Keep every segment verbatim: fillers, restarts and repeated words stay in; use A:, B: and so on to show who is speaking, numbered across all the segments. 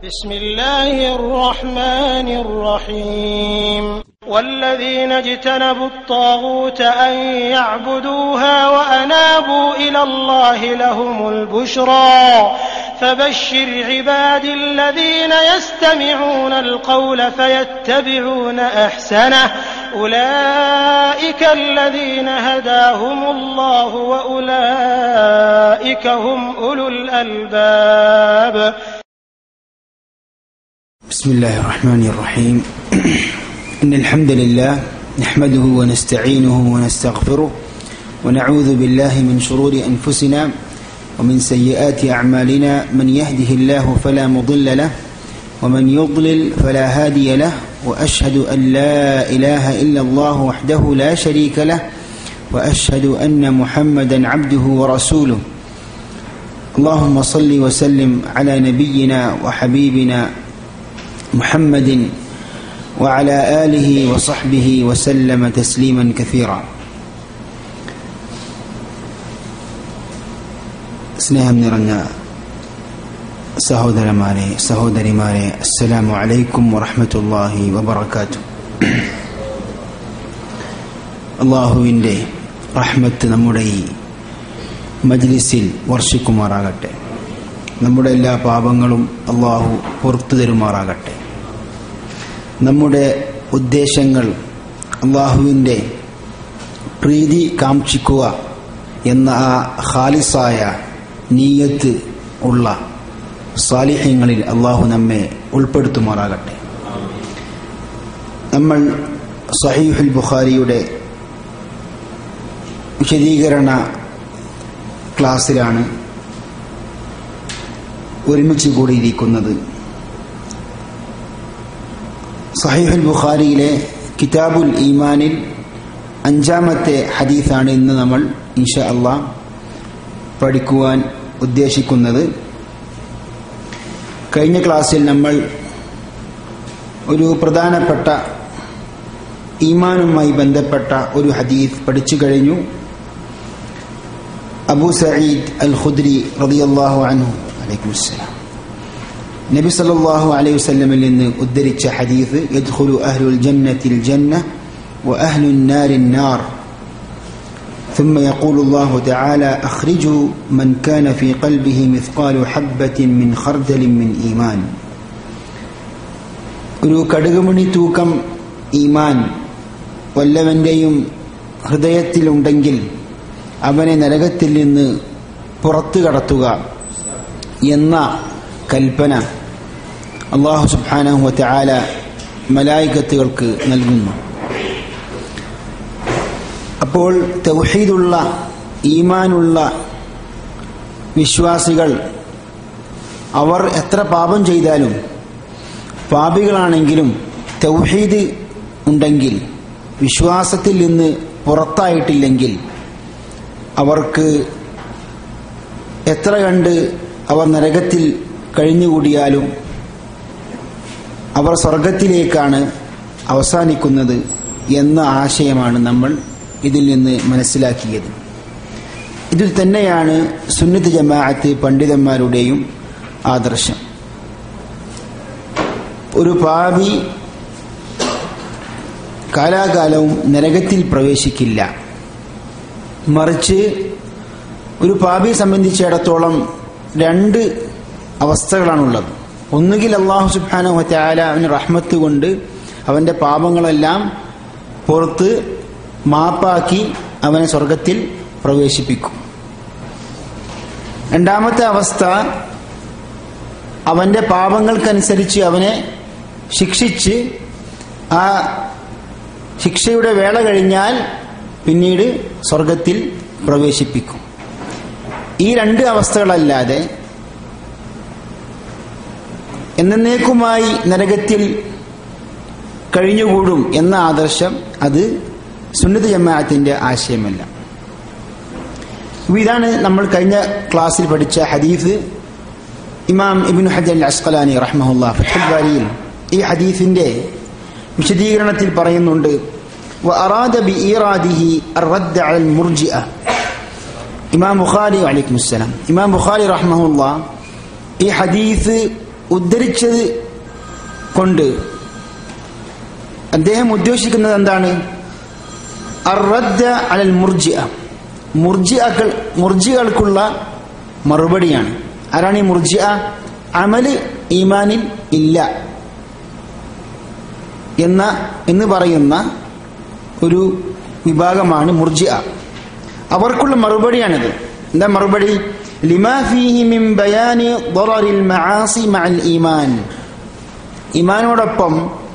A: بسم الله الرحمن الرحيم والذين اجتنبوا الطاغوت أن يعبدوها وأنابوا إلى الله لهم البشرى فبشر عبادي الذين يستمعون القول فيتبعون أحسنه أولئك الذين هداهم الله وأولئك هم أولو الألباب.
B: بسم الله الرحمن الرحيم. إن الحمد لله نحمده ونستعينه ونستغفره ونعوذ بالله من شرور أنفسنا ومن سيئات أعمالنا من يهده الله فلا مضل له ومن يضلل فلا هادي له وأشهد أن لا إله إلا الله وحده لا شريك له وأشهد أن محمدا عبده ورسوله. اللهم صل وسلم على نبينا وحبيبنا محمد وعلى آله وصحبه وسلم تسليما كثيرا. സ്നേഹം നിറഞ്ഞ സഹോദരന്മാരെ സഹോദരിമാരെ, അസ്സലാമു അലൈക്കും വറഹ്മത്തുള്ളാഹി വബറകാതുഹു. അല്ലാഹുവിൻ്റെ റഹ്മത്ത് നമ്മുടെ ഈ മജ്ലിസിൽ വർഷിക്കുമാറാകട്ടെ. നമ്മുടെ എല്ലാ പാപങ്ങളും അല്ലാഹു പുറത്തു തരുമാറാകട്ടെ. നമ്മുടെ ഉദ്ദേശങ്ങൾ അല്ലാഹുവിൻ്റെ പ്രീതി കാംക്ഷിക്കുക എന്ന ആ ഖാലിസായ നീയത്ത് ഉള്ള സാലിഹ്യങ്ങളിൽ അല്ലാഹു നമ്മെ ഉൾപ്പെടുത്തുമാറാകട്ടെ. നമ്മൾ സഹീഹുൽ ബുഖാരിയുടെ വിശദീകരണ ക്ലാസ്സിലാണ് ഒരുമിച്ച് കൂടിയിരിക്കുന്നത്. സഹീഹുൽ ബുഖാരിയിലെ കിതാബുൽ ഈമാനിൽ അഞ്ചാമത്തെ ഹദീസാണ് ഇന്ന് നമ്മൾ ഇൻഷാ അല്ലാഹ് പഠിക്കുവാൻ ഉദ്ദേശിക്കുന്നത്. കഴിഞ്ഞ ക്ലാസ്സിൽ നമ്മൾ ഒരു പ്രധാനപ്പെട്ട ഈമാനുമായി ബന്ധപ്പെട്ട ഒരു ഹദീസ് പഠിച്ചു കഴിഞ്ഞു. അബൂ സഈദ് അൽ ഖുദ്രി റളിയല്ലാഹു അൻഹു അലൈഹിസ്സലാം നബി സല്ലല്ലാഹു അലൈഹി വസല്ലമിൽ നിന്ന് ഉദ്ധരിച്ച ഹദീസ്, യദ്ഖുലു അഹ്ലുൽ ജന്നത്തിൽ ജന്ന وأهل النار النار ثم يقول الله تعالى أخرجوا من كان في قلبه مثقال حبة من خردل من إيمان. ഒരു കടുകുമണി തൂക്കം ഈമാൻ വല്ലവന്റെയും ഹൃദയത്തിലുണ്ടെങ്കിൽ അവനെ നരകത്തിൽ നിന്ന് പുറത്തു കടത്തുക എന്ന കൽപ്പന അല്ലാഹു സുബ്ഹാനഹു വ തആല മലായികത്തുകൾക്ക് നൽകുന്നു. അപ്പോൾ തൗഹീദുള്ള ഈമാനുള്ള വിശ്വാസികൾ അവർ എത്ര പാപം ചെയ്താലും, പാപികളാണെങ്കിലും തൗഹീദ് ഉണ്ടെങ്കിൽ, വിശ്വാസത്തിൽ നിന്ന് പുറത്തായിട്ടില്ലെങ്കിൽ, അവർക്ക് എത്ര കണ്ട് അവർ നരകത്തിൽ കഴിഞ്ഞുകൂടിയാലും അവർ സ്വർഗത്തിലേക്കാണ് അവസാനിക്കുന്നത് എന്ന ആശയമാണ് നമ്മൾ ഇതിൽ നിന്ന് മനസ്സിലാക്കിയത്. ഇതിൽ തന്നെയാണ് സുന്നത്ത് ജമാഅത്ത് പണ്ഡിതന്മാരുടെയും ആദർശം. ഒരു പാപി കാലാകാലവും നരകത്തിൽ പ്രവേശിക്കില്ല. മറിച്ച് ഒരു പാപിയെ സംബന്ധിച്ചിടത്തോളം രണ്ട് അവസ്ഥകളാണുള്ളത്. ഒന്നുകിൽ അല്ലാഹു സുബ്ഹാനഹു വ തആല അവന് റഹ്മത്ത് കൊണ്ട് അവന്റെ പാപങ്ങളെല്ലാം പുറത്ത് മാപ്പാക്കി അവനെ സ്വർഗത്തിൽ പ്രവേശിപ്പിക്കും. രണ്ടാമത്തെ അവസ്ഥ, അവന്റെ പാപങ്ങൾക്കനുസരിച്ച് അവനെ ശിക്ഷിച്ച് ആ ശിക്ഷയുടെ വേള കഴിഞ്ഞാൽ പിന്നീട് സ്വർഗത്തിൽ പ്രവേശിപ്പിക്കും. ഈ രണ്ട് അവസ്ഥകളല്ലാതെ എന്നേക്കുമായി നരകത്തിൽ കഴിഞ്ഞുകൂടും എന്ന ആദർശം അത് സുന്നത്ത് ജമാഅത്തിന്റെ ആശയമല്ല. ഇതാണ് നമ്മൾ കഴിഞ്ഞ ക്ലാസ്സിൽ പഠിച്ച ഹദീസ്. ഇമാം ഇബ്നു ഹജർ അൽ അസ്ഖലാനി റഹ്മഹുല്ലാഹ് ഫത്ഹുൽ ബാരിയിൽ ഈ ഹദീസിന്റെ വിശദീകരണത്തിൽ പറയുന്നുണ്ട്, വഅറാദ ബിഇറാദിഹി അർറദ്ദ അലൽ മുർജിഅ. ഇമാം ബുഖാരി അലൈഹിസ്സലാം ഇമാം ബുഖാരി റഹ്മഹുല്ലാഹ് ഈ ഹദീസ് ഉദ്ധരിച്ചത് കൊണ്ട് അദ്ദേഹം ഉദ്ദേശിക്കുന്നത് എന്താണ്? അർ-റദ്ദ അലൽ മുർജിഅ, മുർജിഅകൾ മുർജിഅകൾക്കുള്ള മറുപടിയാണ്. ആരാണ് ഈ മുർജിഅ? അമല് ഈമാനിൽ ഇല്ല എന്ന എന്ന് പറയുന്ന ഒരു വിഭാഗമാണ് മുർജിഅ. അവർക്കുള്ള മറുപടിയാണിത്. എന്താ മറുപടി? ലിമാ ഫീഹി മിൻ ബയാനി ദററിൽ മആസി മഅൽ ഈമാൻ, ഈമാനോടൊപ്പം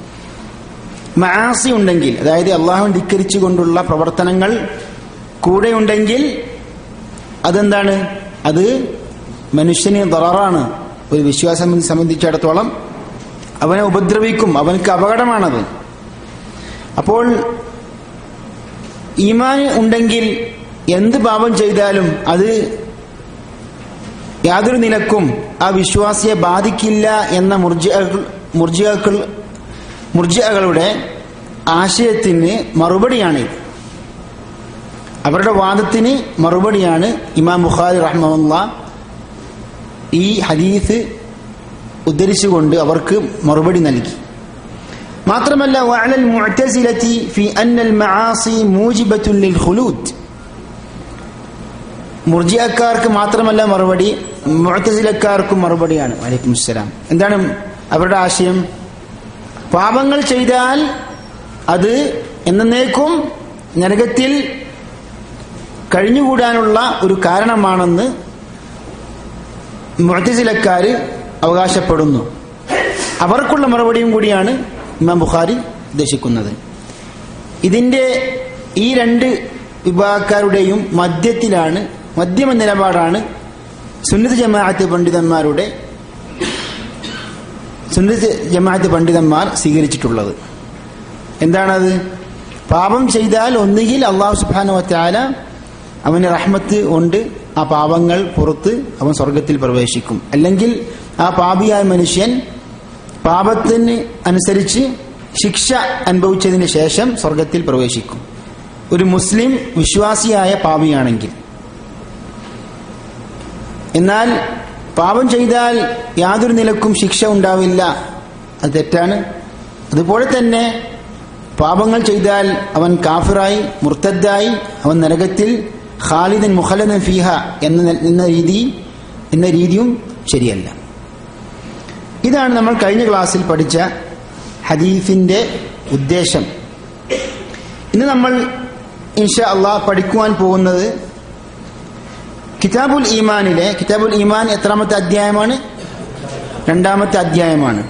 B: മആസി ഉണ്ടെങ്കിൽ, അതായത് അള്ളാഹുവിനെ ധിക്കരിച്ചുകൊണ്ടുള്ള പ്രവർത്തനങ്ങൾ കൂടെ ഉണ്ടെങ്കിൽ അതെന്താണ്? അത് മനുഷ്യന് ദററാണ്. ഒരു വിശ്വാസം സംബന്ധിച്ചിടത്തോളം അവനെ ഉപദ്രവിക്കും, അവനക്ക് അപകടമാണത്. അപ്പോൾ ഈമാൻ ഉണ്ടെങ്കിൽ എന്ത് പാപം ചെയ്താലും അത് യാതൊരു നിലക്കും ആ വിശ്വാസിയെ ബാധിക്കില്ല എന്ന മുർജിഅകൾ മുർജിഅകൾ മുർജിഅകളുടെ ആശയത്തിന് മറുപടിയാണിത്. അവരുടെ വാദത്തിന് മറുപടിയാണ് ഇമാം ബുഖാരി റഹ്മഹുല്ലാഹ് ഈ ഹദീസ് ഉദ്ധരിച്ചുകൊണ്ട് അവർക്ക് മറുപടി നൽകി. മാത്രമല്ല വഅലൽ മുഅ്തസിലതി ഫി അന്നൽ മആസി മൂജിബത്തുൻ ലിൽ ഖുലൂദ്, മുർജിഅക്കാർക്ക് മാത്രമല്ല മറുപടി, മുഅ്തസിലക്കാർക്കും മറുപടിയാണ്. വഅലൈക്കും അസ്സലാം. എന്താണ് അവരുടെ ആശയം? പാപങ്ങൾ ചെയ്താൽ അത് എന്നേക്കും നരകത്തിൽ കഴിഞ്ഞുകൂടാനുള്ള ഒരു കാരണമാണെന്ന് മുഅ്തസിലക്കാര് അവകാശപ്പെടുന്നു. അവർക്കുള്ള മറുപടിയും കൂടിയാണ് ഇമാം ബുഖാരി ഉദ്ദേശിക്കുന്നത്. ഇതിന്റെ ഈ രണ്ട് വിഭാഗക്കാരുടെയും മധ്യത്തിലാണ്, മധ്യമ നിലപാടാണ് സുന്നത്ത് ജമാഅത്ത് പണ്ഡിതന്മാരുടെ സുന്നത്ത് ജമാഅത്ത് പണ്ഡിതന്മാർ സ്വീകരിച്ചിട്ടുള്ളത്. എന്താണത്? പാപം ചെയ്താൽ ഒന്നുകിൽ അല്ലാഹു സുബ്ഹാനഹു വ തആല അവന് റഹ്മത്ത് കൊണ്ട് ആ പാപങ്ങൾ പുറത്ത് അവൻ സ്വർഗത്തിൽ പ്രവേശിക്കും, അല്ലെങ്കിൽ ആ പാപിയായ മനുഷ്യൻ പാപത്തിന് അനുസരിച്ച് ശിക്ഷ അനുഭവിച്ചതിന് ശേഷം സ്വർഗത്തിൽ പ്രവേശിക്കും, ഒരു മുസ്ലിം വിശ്വാസിയായ പാപിയാണെങ്കിൽ. എന്നാൽ പാപം ചെയ്താൽ യാതൊരു നിലക്കും ശിക്ഷ ഉണ്ടാവില്ല, അത് തെറ്റാണ്. അതുപോലെ തന്നെ പാപങ്ങൾ ചെയ്താൽ അവൻ കാഫിറായി മുർത്തദ്ദായി അവൻ നരകത്തിൽ ഖാലിദൻ മുഖല്ലദൻ ഫീഹ എന്ന എന്ന രീതി എന്ന രീതിയും ശരിയല്ല. ഇതാണ് നമ്മൾ കഴിഞ്ഞ ക്ലാസ്സിൽ പഠിച്ച ഹദീസിന്റെ ഉദ്ദേശം. ഇന്ന് നമ്മൾ ഇൻഷാ അല്ലാഹ് പഠിക്കുവാൻ പോകുന്നത് കിതാബുൽ ഈമാനിലെ, കിതാബുൽ ഈമാൻ എത്രാമത്തെ അധ്യായമാണ്? രണ്ടാമത്തെ അധ്യായമാണ്.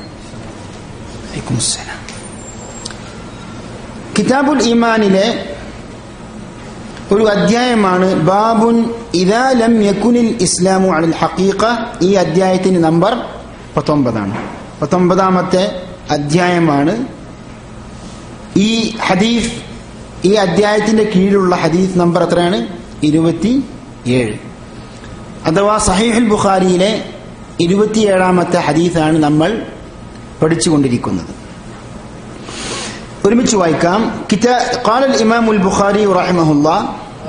B: കിതാബുൽ ഈമാനിലെ ഒരു അധ്യായമാണ് ബാബുൻ ഇദാ ലം യകുനിൽ ഇസ്ലാമു അലൽ ഹഖീഖ. ഈ അധ്യായത്തിന് നമ്പർ പത്തൊമ്പതാണ്. പത്തൊമ്പതാമത്തെ അധ്യായമാണ്. ഈ ഹദീസ്, ഈ അധ്യായത്തിന്റെ കീഴിലുള്ള ഹദീസ് നമ്പർ എത്രയാണ്? ഇരുപത്തി ഏഴ്. അഥവാ സഹീഹുൽ ബുഖാരിയിലെ ഇരുപത്തിയേഴാമത്തെ ഹദീസാണ് നമ്മൾ പഠിച്ചുകൊണ്ടിരിക്കുന്നത്. ഒരുമിച്ച് വായിക്കാം. ഖാല അൽ ഇമാമുൽ ബുഖാരി റഹിമഹുല്ലാഹ്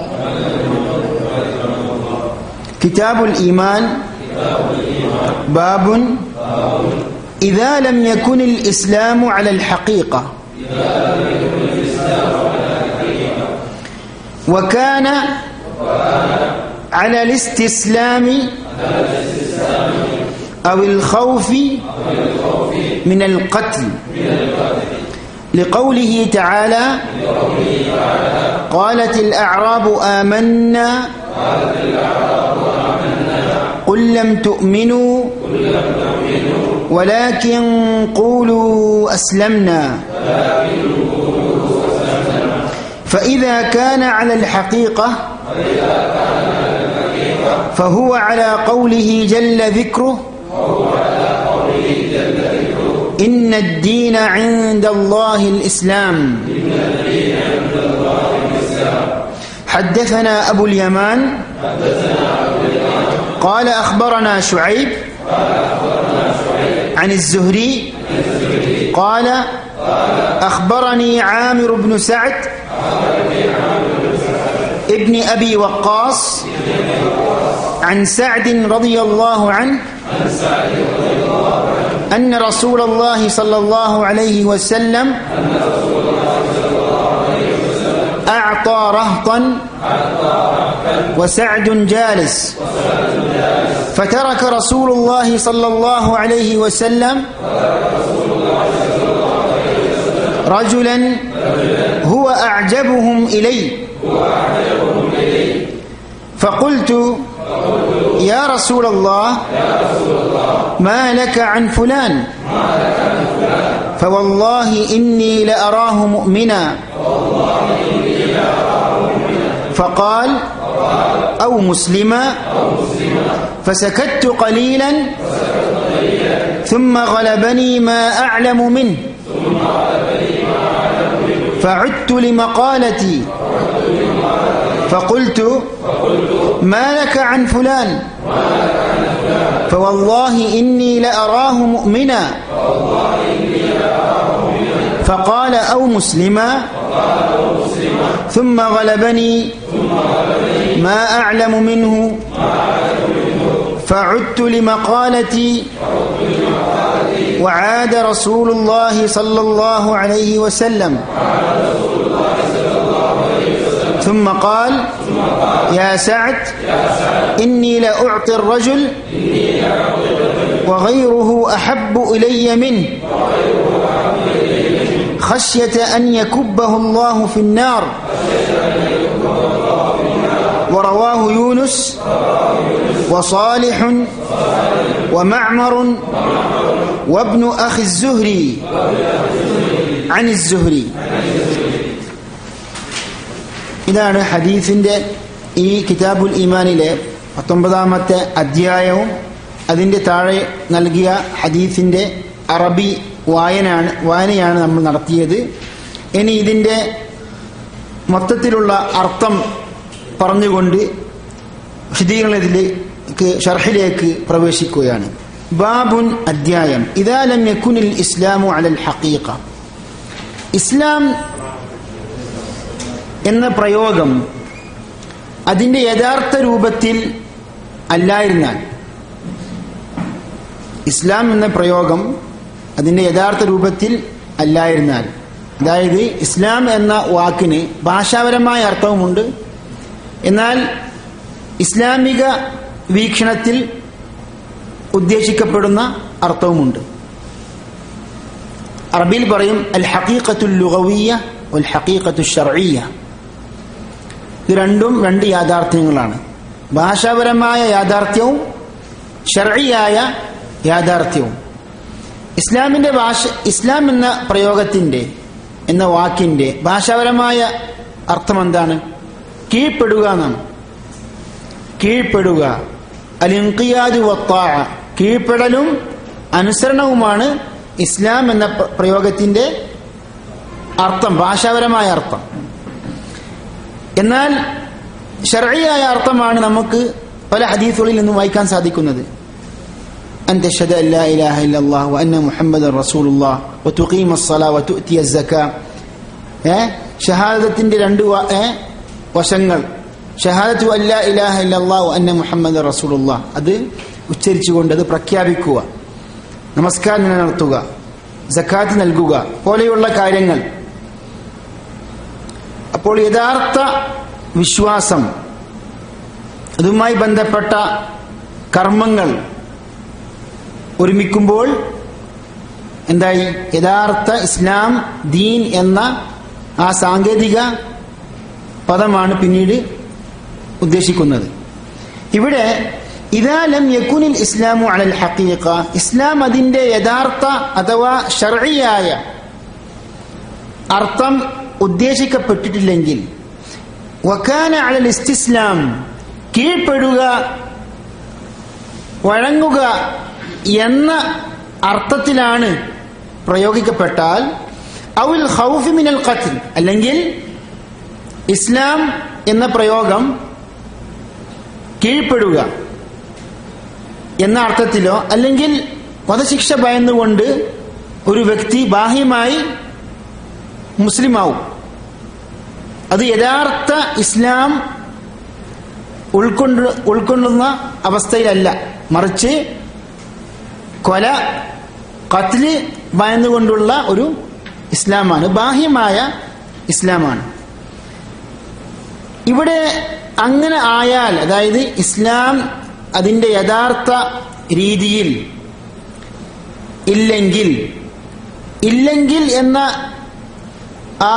B: കിതാബുൽ ഈമാൻ ബാബുൻ ഇദാ ലം യകുനിൽ ഇസ്ലാമു അലൽ ഹഖീഖ വകാന على الاستسلام أو الخوف من القتل لقوله تعالى قالت الأعراب آمنا قل لم تؤمنوا ولكن قولوا أسلمنا فإذا كان على الحقيقة فهو على قوله جل ذكره إن الدين عند الله الإسلام. حدثنا أبو اليمان قال أخبرنا شعيب عن الزهري قال أخبرني عامر بن سعد ابن أبي وقاص عن سعد رضي الله عنه أن رسول الله صلى الله عليه وسلم أعطى رهطا وسعد جالس فترك رسول الله صلى الله عليه وسلم رجلا هو أعجبهم إلي فقلت يا رسول الله ما لك عن فلان فوالله إني لأراه مؤمنا فقال أو مسلما فسكت قليلا ثم غلبني ما أعلم منه فعدت لمقالتي فقلت ما لك عن فلان فوالله إني لأراه مؤمنا فقال أو مسلما ثم غلبني ما أعلم منه فعدت لمقالتي وعاد رسول الله صلى الله عليه وسلم ثم قال يا سعد إني لأعطي الرجل وغيره أحب إلي منه خشية أن يكبه الله في النار ورواه يونس وصالح ومعمر وابن أخي الزهري عن الزهري. ഇതാണ് ഹദീസിന്റെ ഈ കിതാബുൽ ഈമാനിലെ പത്തൊമ്പതാമത്തെ അധ്യായവും അതിൻ്റെ താഴെ നൽകിയ ഹദീസിന്റെ അറബി വായനയാണ് വായനയാണ് നമ്മൾ നടത്തിയത്. ഇനി ഇതിൻ്റെ മൊത്തത്തിലുള്ള അർത്ഥം പറഞ്ഞുകൊണ്ട് വിശദീകരണത്തിലേക്ക് ഷർഹിലേക്ക് പ്രവേശിക്കുകയാണ്. ബാബുൻ അധ്യായം ഇദാ ലം യകുനിൽ ഇസ്ലാമു അലൽ ഹഖീഖ. ഇസ്ലാം എന്ന പ്രയോഗം അതിൻ്റെ യഥാർത്ഥ രൂപത്തിൽ അല്ലായിരുന്നാൽ, ഇസ്ലാം എന്ന പ്രയോഗം അതിൻ്റെ യഥാർത്ഥ രൂപത്തിൽ അല്ലായിരുന്നാൽ, അതായത് ഇസ്ലാം എന്ന വാക്കിന് ഭാഷാപരമായ അർത്ഥവുമുണ്ട്, എന്നാൽ ഇസ്ലാമിക വീക്ഷണത്തിൽ ഉദ്ദേശിക്കപ്പെടുന്ന അർത്ഥവുമുണ്ട്. അറബിയിൽ പറയും അൽ ഹഖീഖത്തുൽ ലുഗവിയ്യ വൽ ഹഖീഖത്തുൽ ശർഇയ്യ. ഇത് രണ്ടും രണ്ട് യാഥാർത്ഥ്യങ്ങളാണ്. ഭാഷാപരമായ യാഥാർത്ഥ്യവും ശർഇയായ യാഥാർത്ഥ്യവും. ഇസ്ലാമിന്റെ ഭാഷ ഇസ്ലാം എന്ന പ്രയോഗത്തിന്റെ എന്ന വാക്കിന്റെ ഭാഷാപരമായ അർത്ഥം എന്താണ്? കീഴ്പ്പെടുക എന്നാണ്. കീഴ്പ്പെടുക, അൽ-ഇൻഖിയാദു വത്താഅ, കീഴ്പ്പെടലും അനുസരണവുമാണ് ഇസ്ലാം എന്ന പ്രയോഗത്തിന്റെ അർത്ഥം, ഭാഷാപരമായ അർത്ഥം. എന്നാൽ ശർഇയായ അർത്ഥമാണ് നമുക്ക് പല ഹദീസുകളിൽ നിന്നും വായിക്കാൻ സാധിക്കുന്നത്. അൻ തശ്ഹദ അൻ ലാ ഇലാഹ ഇല്ലല്ലാഹ് വ അന്ന മുഹമ്മദൻ റസൂലുള്ളാഹ് വ തുഖീമസ് സ്വലാ വ തുഅതിയസ് സക്കാ. ഏ ഷഹാദത്തിന്റെ രണ്ട് വശങ്ങൾ, ഷഹാദത്തു അൻ ലാ ഇലാഹ ഇല്ലല്ലാഹ് വ അന്ന മുഹമ്മദൻ റസൂലുള്ളാഹ്, അത് ഉച്ചരിച്ചുകൊണ്ട് അത് പ്രഖ്യാപിക്കുക, നമസ്കാരം നിലനിർത്തുക, സക്കാത്ത് നൽകുക പോലെയുള്ള കാര്യങ്ങൾ. അപ്പോൾ യഥാർത്ഥ വിശ്വാസം, അതുമായി ബന്ധപ്പെട്ട കർമ്മങ്ങൾ ഒരുമിക്കുമ്പോൾ എന്തായി? യഥാർത്ഥ ഇസ്ലാം ദീൻ എന്ന ആ സാങ്കേതിക പദമാണ് പിന്നീട് ഉദ്ദേശിക്കുന്നത്. ഇവിടെ ഇദാ ലം യകുനിൽ ഇസ്ലാമു അലൽ ഹഖീഖ, ഇസ്ലാം അതിന്റെ യഥാർത്ഥ അഥവാ ശർഇയായ അർത്ഥം ഉദ്ദേശിക്കപ്പെട്ടിട്ടില്ലെങ്കിൽ, വകാന അലൽ ഇസ്തിസ്ലാം, കീഴ്പ്പെടുക, വഴങ്ങുക എന്ന അർത്ഥത്തിലാണ് പ്രയോഗിക്കപ്പെട്ടാൽ, ഔൽ ഖൗഫ് മിനൽ ഖത്ൽ, അല്ലെങ്കിൽ ഇസ്ലാം എന്ന പ്രയോഗം കീഴ്പ്പെടുക എന്ന അർത്ഥത്തിലോ, അല്ലെങ്കിൽ വധശിക്ഷ ഭയന്നുകൊണ്ട് ഒരു വ്യക്തി ബാഹ്യമായി മുസ്ലിമാവും, അത് യഥാർത്ഥ ഇസ്ലാം ഉൾക്കൊണ്ട് ഉൾക്കൊള്ളുന്ന അവസ്ഥയിലല്ല, മറിച്ച് കൊല, ഖത്ല് ഭയന്നുകൊണ്ടുള്ള ഒരു ഇസ്ലാമാണ്, ബാഹ്യമായ ഇസ്ലാമാണ്. ഇവിടെ അങ്ങനെ ആയാൽ, അതായത് ഇസ്ലാം അതിന്റെ യഥാർത്ഥ രീതിയിൽ ഇല്ലെങ്കിൽ ഇല്ലെങ്കിൽ എന്ന ആ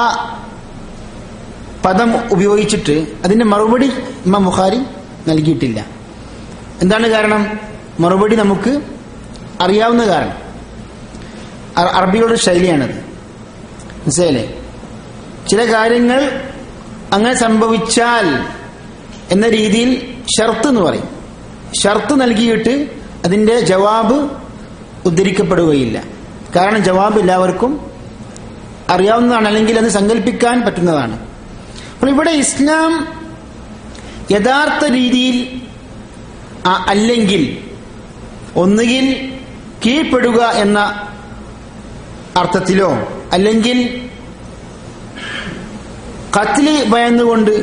B: പദം ഉപയോഗിച്ചിട്ട് അതിന്റെ മറുപടി ഇമാം ബുഖാരി നൽകിയിട്ടില്ല. എന്താണ് കാരണം? മറുപടി നമുക്ക് അറിയാവുന്ന കാരണം. അറബികളുടെ ശൈലിയാണത്, മനസ്സിലായില്ലേ? ചില കാര്യങ്ങൾ അങ്ങനെ സംഭവിച്ചാൽ എന്ന രീതിയിൽ ഷർത്ത് എന്ന് പറയും. ഷർത്ത് നൽകിയിട്ട് അതിന്റെ ജവാബ് ഉദ്ധരിക്കപ്പെടുകയില്ല. കാരണം ജവാബ് എല്ലാവർക്കും അറിയാവുന്നതാണ്, അല്ലെങ്കിൽ അത് സങ്കല്പിക്കാൻ പറ്റുന്നതാണ്. അപ്പോൾ ഇവിടെ ഇസ്ലാം യഥാർത്ഥ രീതിയിൽ അല്ലെങ്കിൽ ഒന്നുകിൽ കീഴ്പ്പെടുക എന്ന അർത്ഥത്തിലോ അല്ലെങ്കിൽ ഖത്ല് ഭയന്നുകൊണ്ട്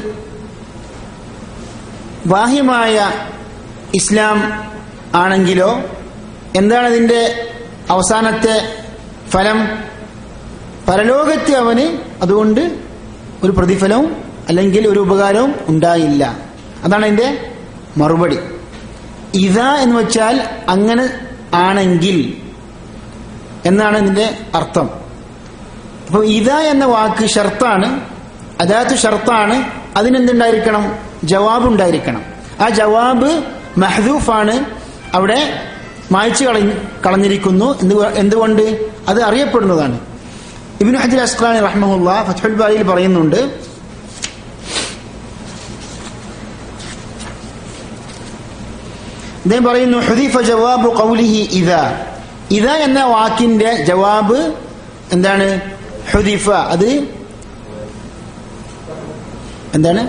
B: ബാഹ്യമായ ഇസ്ലാം ആണെങ്കിലോ എന്താണ് അതിന്റെ അവസാനത്തെ ഫലം? പരലോകത്ത് അവന് അതുകൊണ്ട് ഒരു പ്രതിഫലവും അല്ലെങ്കിൽ ഒരു ഉപകാരവും ഉണ്ടായില്ല. അതാണ് അതിന്റെ മറുപടി. ഇതാ എന്ന് വെച്ചാൽ അങ്ങനെ ആണെങ്കിൽ എന്നാണ് ഇതിന്റെ അർത്ഥം. അപ്പൊ ഇതാ എന്ന വാക്ക് ഷർത്താണ്, അദാത്തു ഷർത്താണ്. അതിനെന്തുണ്ടായിരിക്കണം? ജവാബ് ഉണ്ടായിരിക്കണം. ആ ജവാബ് മഹ്ദൂഫാണ്, അവിടെ മായ്ച്ചു കളഞ്ഞ് കളഞ്ഞിരിക്കുന്നു. എന്തുകൊണ്ട്? അത് അറിയപ്പെടുന്നതാണ്. ഇബ്നു ഹജർ അസ്ഖലാനി റഹ്മഹുല്ലാഹ് ഫത്ഹുൽ ബാരിയിൽ പറയുന്നുണ്ട്, അദ്ദേഹം പറയുന്നു, ഹുദീഫ ജവാബു ഖൗലിഹി ഇദാ. ഇദാ എന്ന വാക്കിന്റെ ജവാബ് എന്താണ്? ഹുദീഫ, അത് എന്താണ്?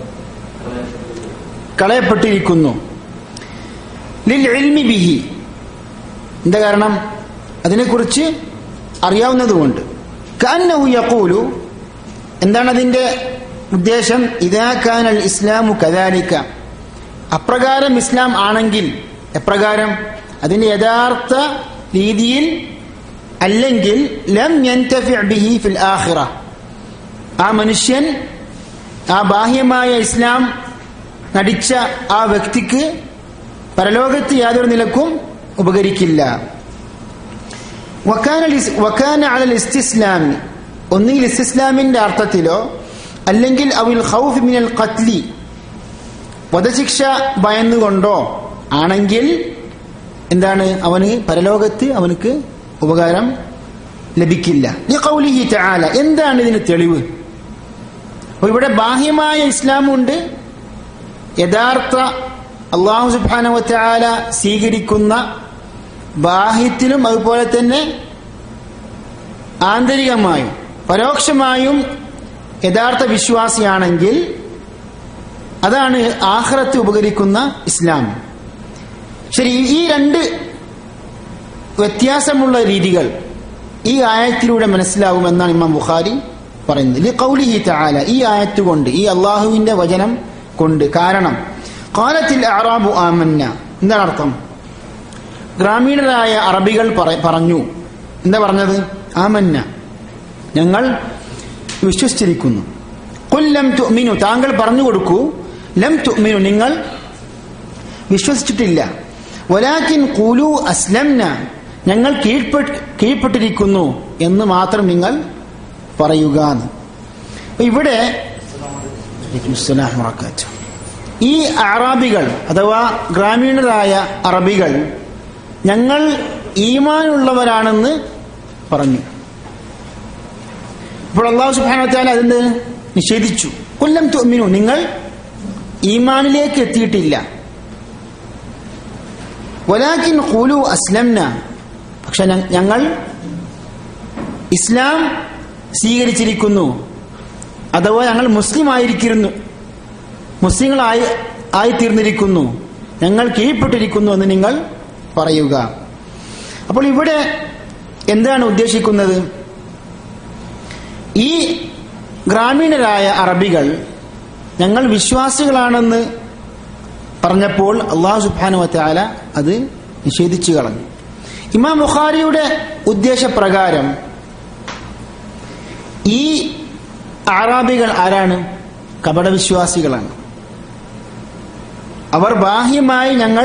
B: കളയപ്പെട്ടിരിക്കുന്നു. ലിൽ ഇൽമി ബിഹി, എന്താ കാരണം? അതിനെക്കുറിച്ച് അറിയാവുന്നതുകൊണ്ട്. കഅന്നഹു യഖൂലു, എന്താണ് അതിന്റെ ഉദ്ദേശം? ഇദാ കാനൽ ഇസ്ലാമു കദാലിക, അപ്രകാരം ഇസ്ലാം ആണെങ്കിൽ. എപ്രകാരം? അതിന്റെ യഥാർത്ഥ രീതിയിൽ അല്ലെങ്കിൽ ലം യൻതഫി ബിഹി ഫിൽ ആഖിറ, ആ മനുഷ്യൻ, ആ ബാഹ്യമായ ഇസ്ലാം നടിച്ച ആ വ്യക്തിക്ക് പരലോകത്ത് യാതൊരു നിലക്കും ഉപകരിക്കില്ല. വകാന അലൽ ഇസ്തിസ്ലാം, ഒന്നുകിൽ ഇസ്തിസ്ലാമിന്റെ അർത്ഥത്തിലോ അല്ലെങ്കിൽ അവിൽ ഖൗഫ് മിനൽ ഖത്ലി, വധശിക്ഷ ഭയന്നുകൊണ്ടോ ആണെങ്കിൽ എന്താണ്? അവന് പരലോകത്ത് അവനക്ക് ഉപകാരം ലഭിക്കില്ല. ലിഖൗലിഹി തആല, എന്താണ് ഇതിന് തെളിവ്? ഇവിടെ ബാഹ്യമായ ഇസ്ലാമുണ്ട്, യഥാർത്ഥ അല്ലാഹു സുബ്ഹാനഹു വ തആല സ്വീകരിക്കുന്ന ബാഹ്യത്തിലും അതുപോലെ തന്നെ ആന്തരികമായും പരോക്ഷമായും യഥാർത്ഥ വിശ്വാസിയാണെങ്കിൽ അതാണ് ആഖിറത്ത് ഉപകരിക്കുന്ന ഇസ്ലാം. ശരി, ഈ രണ്ട് വ്യത്യാസമുള്ള രീതികൾ ഈ ആയത്തിലൂടെ മനസ്സിലാവുമെന്നാണ് ഇമാം ബുഖാരി പറയുന്നത്. ലിഖൗലിഹി തആല, ഈ ആയത്ത് കൊണ്ട്, ഈ അള്ളാഹുവിന്റെ വചനം കൊണ്ട്. കാരണം ഖാലത്തിൽ അഅറാബു ആമന്ന, എന്താണ് അർത്ഥം? ഗ്രാമീണരായ അറബികൾ പറഞ്ഞു. എന്താ പറഞ്ഞത്? ആമന്ന, ഞങ്ങൾ വിശ്വസിച്ചിരിക്കുന്നു. ഖുൽ ലം തുഅ്മിനു, താങ്കൾ പറഞ്ഞു കൊടുക്കൂ, ലം തുഅ്മിനു, നിങ്ങൾ വിശ്വസിച്ചിട്ടില്ല. വലാകിൻ ഖൂലു അസ്ലംന, ഞങ്ങൾ കീഴ്പ്പെട്ട് കീഴ്പ്പെട്ടിരിക്കുന്നു എന്ന് മാത്രം നിങ്ങൾ പറയുക. ഇവിടെ ഈ അറാബികൾ അഥവാ ഗ്രാമീണരായ അറബികൾ ഞങ്ങൾ ഈമാനുള്ളവരാണെന്ന് പറഞ്ഞു. ഇപ്പോൾ അല്ലാഹു സുബ്ഹാനഹു വ തആല അതിന് നിഷേധിച്ചു. കൊല്ലം തുഅ്മിനു, നിങ്ങൾ ഈമാനിലേക്ക് എത്തിയിട്ടില്ല. വലാകിൻ ഖൂലു അസ്ലംന, പക്ഷെ ഞങ്ങൾ ഇസ്ലാം സ്വീകരിച്ചിരിക്കുന്നു, അഥവാ ഞങ്ങൾ മുസ്ലിം ആയിരിക്കുന്നു, മുസ്ലിങ്ങളായി ആയിത്തീർന്നിരിക്കുന്നു, ഞങ്ങൾ കീഴ്പ്പെട്ടിരിക്കുന്നു എന്ന് നിങ്ങൾ പറയുക. അപ്പോൾ ഇവിടെ എന്താണ് ഉദ്ദേശിക്കുന്നത്? ഈ ഗ്രാമീണരായ അറബികൾ ഞങ്ങൾ വിശ്വാസികളാണെന്ന് പറഞ്ഞപ്പോൾ അല്ലാഹു സുബ്ഹാനഹു വ തആല അത് നിഷേധിച്ചു കളഞ്ഞു. ഇമാം ബുഖാരിയുടെ ഉദ്ദേശപ്രകാരം ഈ അറാബികൾ ആരാണ്? കപടവിശ്വാസികളാണ്. അവർ ബാഹ്യമായി ഞങ്ങൾ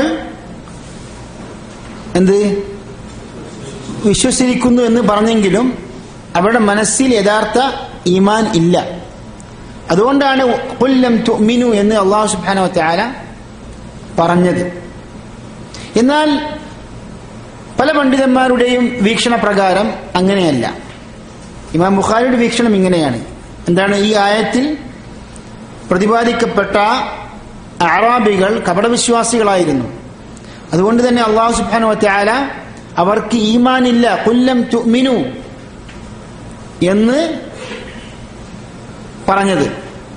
B: എന്ത് വിശ്വസിക്കുന്നു എന്ന് പറഞ്ഞെങ്കിലും അവരുടെ മനസ്സിൽ യഥാർത്ഥ ഈമാൻ ഇല്ല. അതുകൊണ്ടാണ് ഖുൽ ലം തുഅ്മിനു എന്ന് അല്ലാഹു സുബ്ഹാനഹു വ തആല പറഞ്ഞത്. എന്നാൽ പല പണ്ഡിതന്മാരുടെയും വീക്ഷണ പ്രകാരം അങ്ങനെയല്ല. ഇമാം ബുഖാരിയുടെ വീക്ഷണം ഇങ്ങനെയാണ്. എന്താണ്? ഈ ആയത്തിൽ പ്രതിപാദിക്കപ്പെട്ട അറാബികൾ കപടവിശ്വാസികളായിരുന്നു. അതുകൊണ്ട് തന്നെ അല്ലാഹു സുബ്ഹാനഹു വ തആല അവർക്ക് ഈമാനില്ല, ഖുൽ ലം തുഅ്മിനു എന്ന് പറഞ്ഞത്.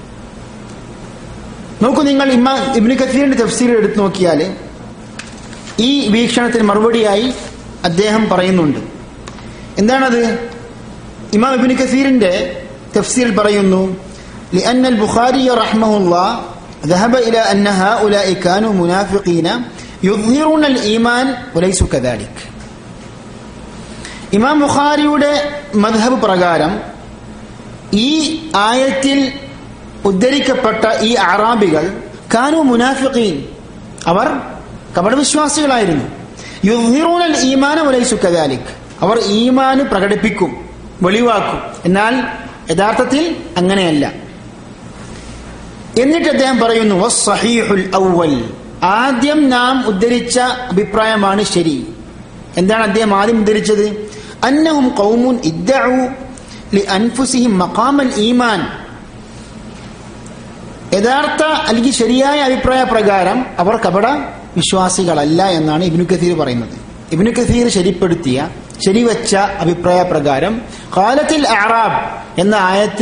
B: നോക്കൂ, നിങ്ങൾ ഇമാം ഇബ്നു കസീറിന്റെ തഫ്സീർ എടുത്തു നോക്കിയാൽ ഈ വീക്ഷണത്തിന് മറുപടിയായി അദ്ദേഹം പറയുന്നുണ്ട്. എന്താണത്? ഇമാം ഇബ്നു കസീറിന്റെ തഫ്സീറിൽ പറയുന്നു, لأن البخاري رحمه الله ذهب إلى أن هؤلاء كانوا منافقين يظهرون الإيمان وليسوا كذلك. ഇമാം ബുഖാരിയുടെ മദ്ഹബ് പ്രകാരം ഈ ആയത്തിൽ ഉദ്ധരിക്കപ്പെട്ട ഈ അറാബികൾ കാനു മുനാഫിഖീൻ, അവർ കപടവിശ്വാസികളായിരുന്നു. യുദ്ഹിറൂനൽ ഈമാന വലൈസു കദാലിക്, അവർ ഈമാൻ പ്രകടിപ്പിക്കും, വെളിവാക്കും, എന്നാൽ യഥാർത്ഥത്തിൽ അങ്ങനെയല്ല. എന്നിട്ട് അദ്ദേഹം പറയുന്നു വസ്സഹീഹുൽ അവ്വൽ, ആദ്യം നാം ഉദ്ധരിച്ച അഭിപ്രായമാണ് ശരി. എന്താണ് അദ്ദേഹം ആദ്യം ഉദ്ധരിച്ചത്? അന്നഹും ഖൗമുൻ ഇദ്ദഉ ലിഅൻഫുസിഹിം മഖാമൽ ഈമാൻ, യഥാർത്ഥ അല്ലെങ്കിൽ ശരിയായ അഭിപ്രായ പ്രകാരം അവർ കപട വിശ്വാസികളല്ല എന്നാണ് ഇബ്നു കസീർ പറയുന്നത്. ഇബ്നു കസീർ ശരിപ്പെടുത്തിയ ശരിവച്ച അഭിപ്രായ പ്രകാരം ഖാലത്തിൽ അഅറാബ് എന്ന ആയത്ത്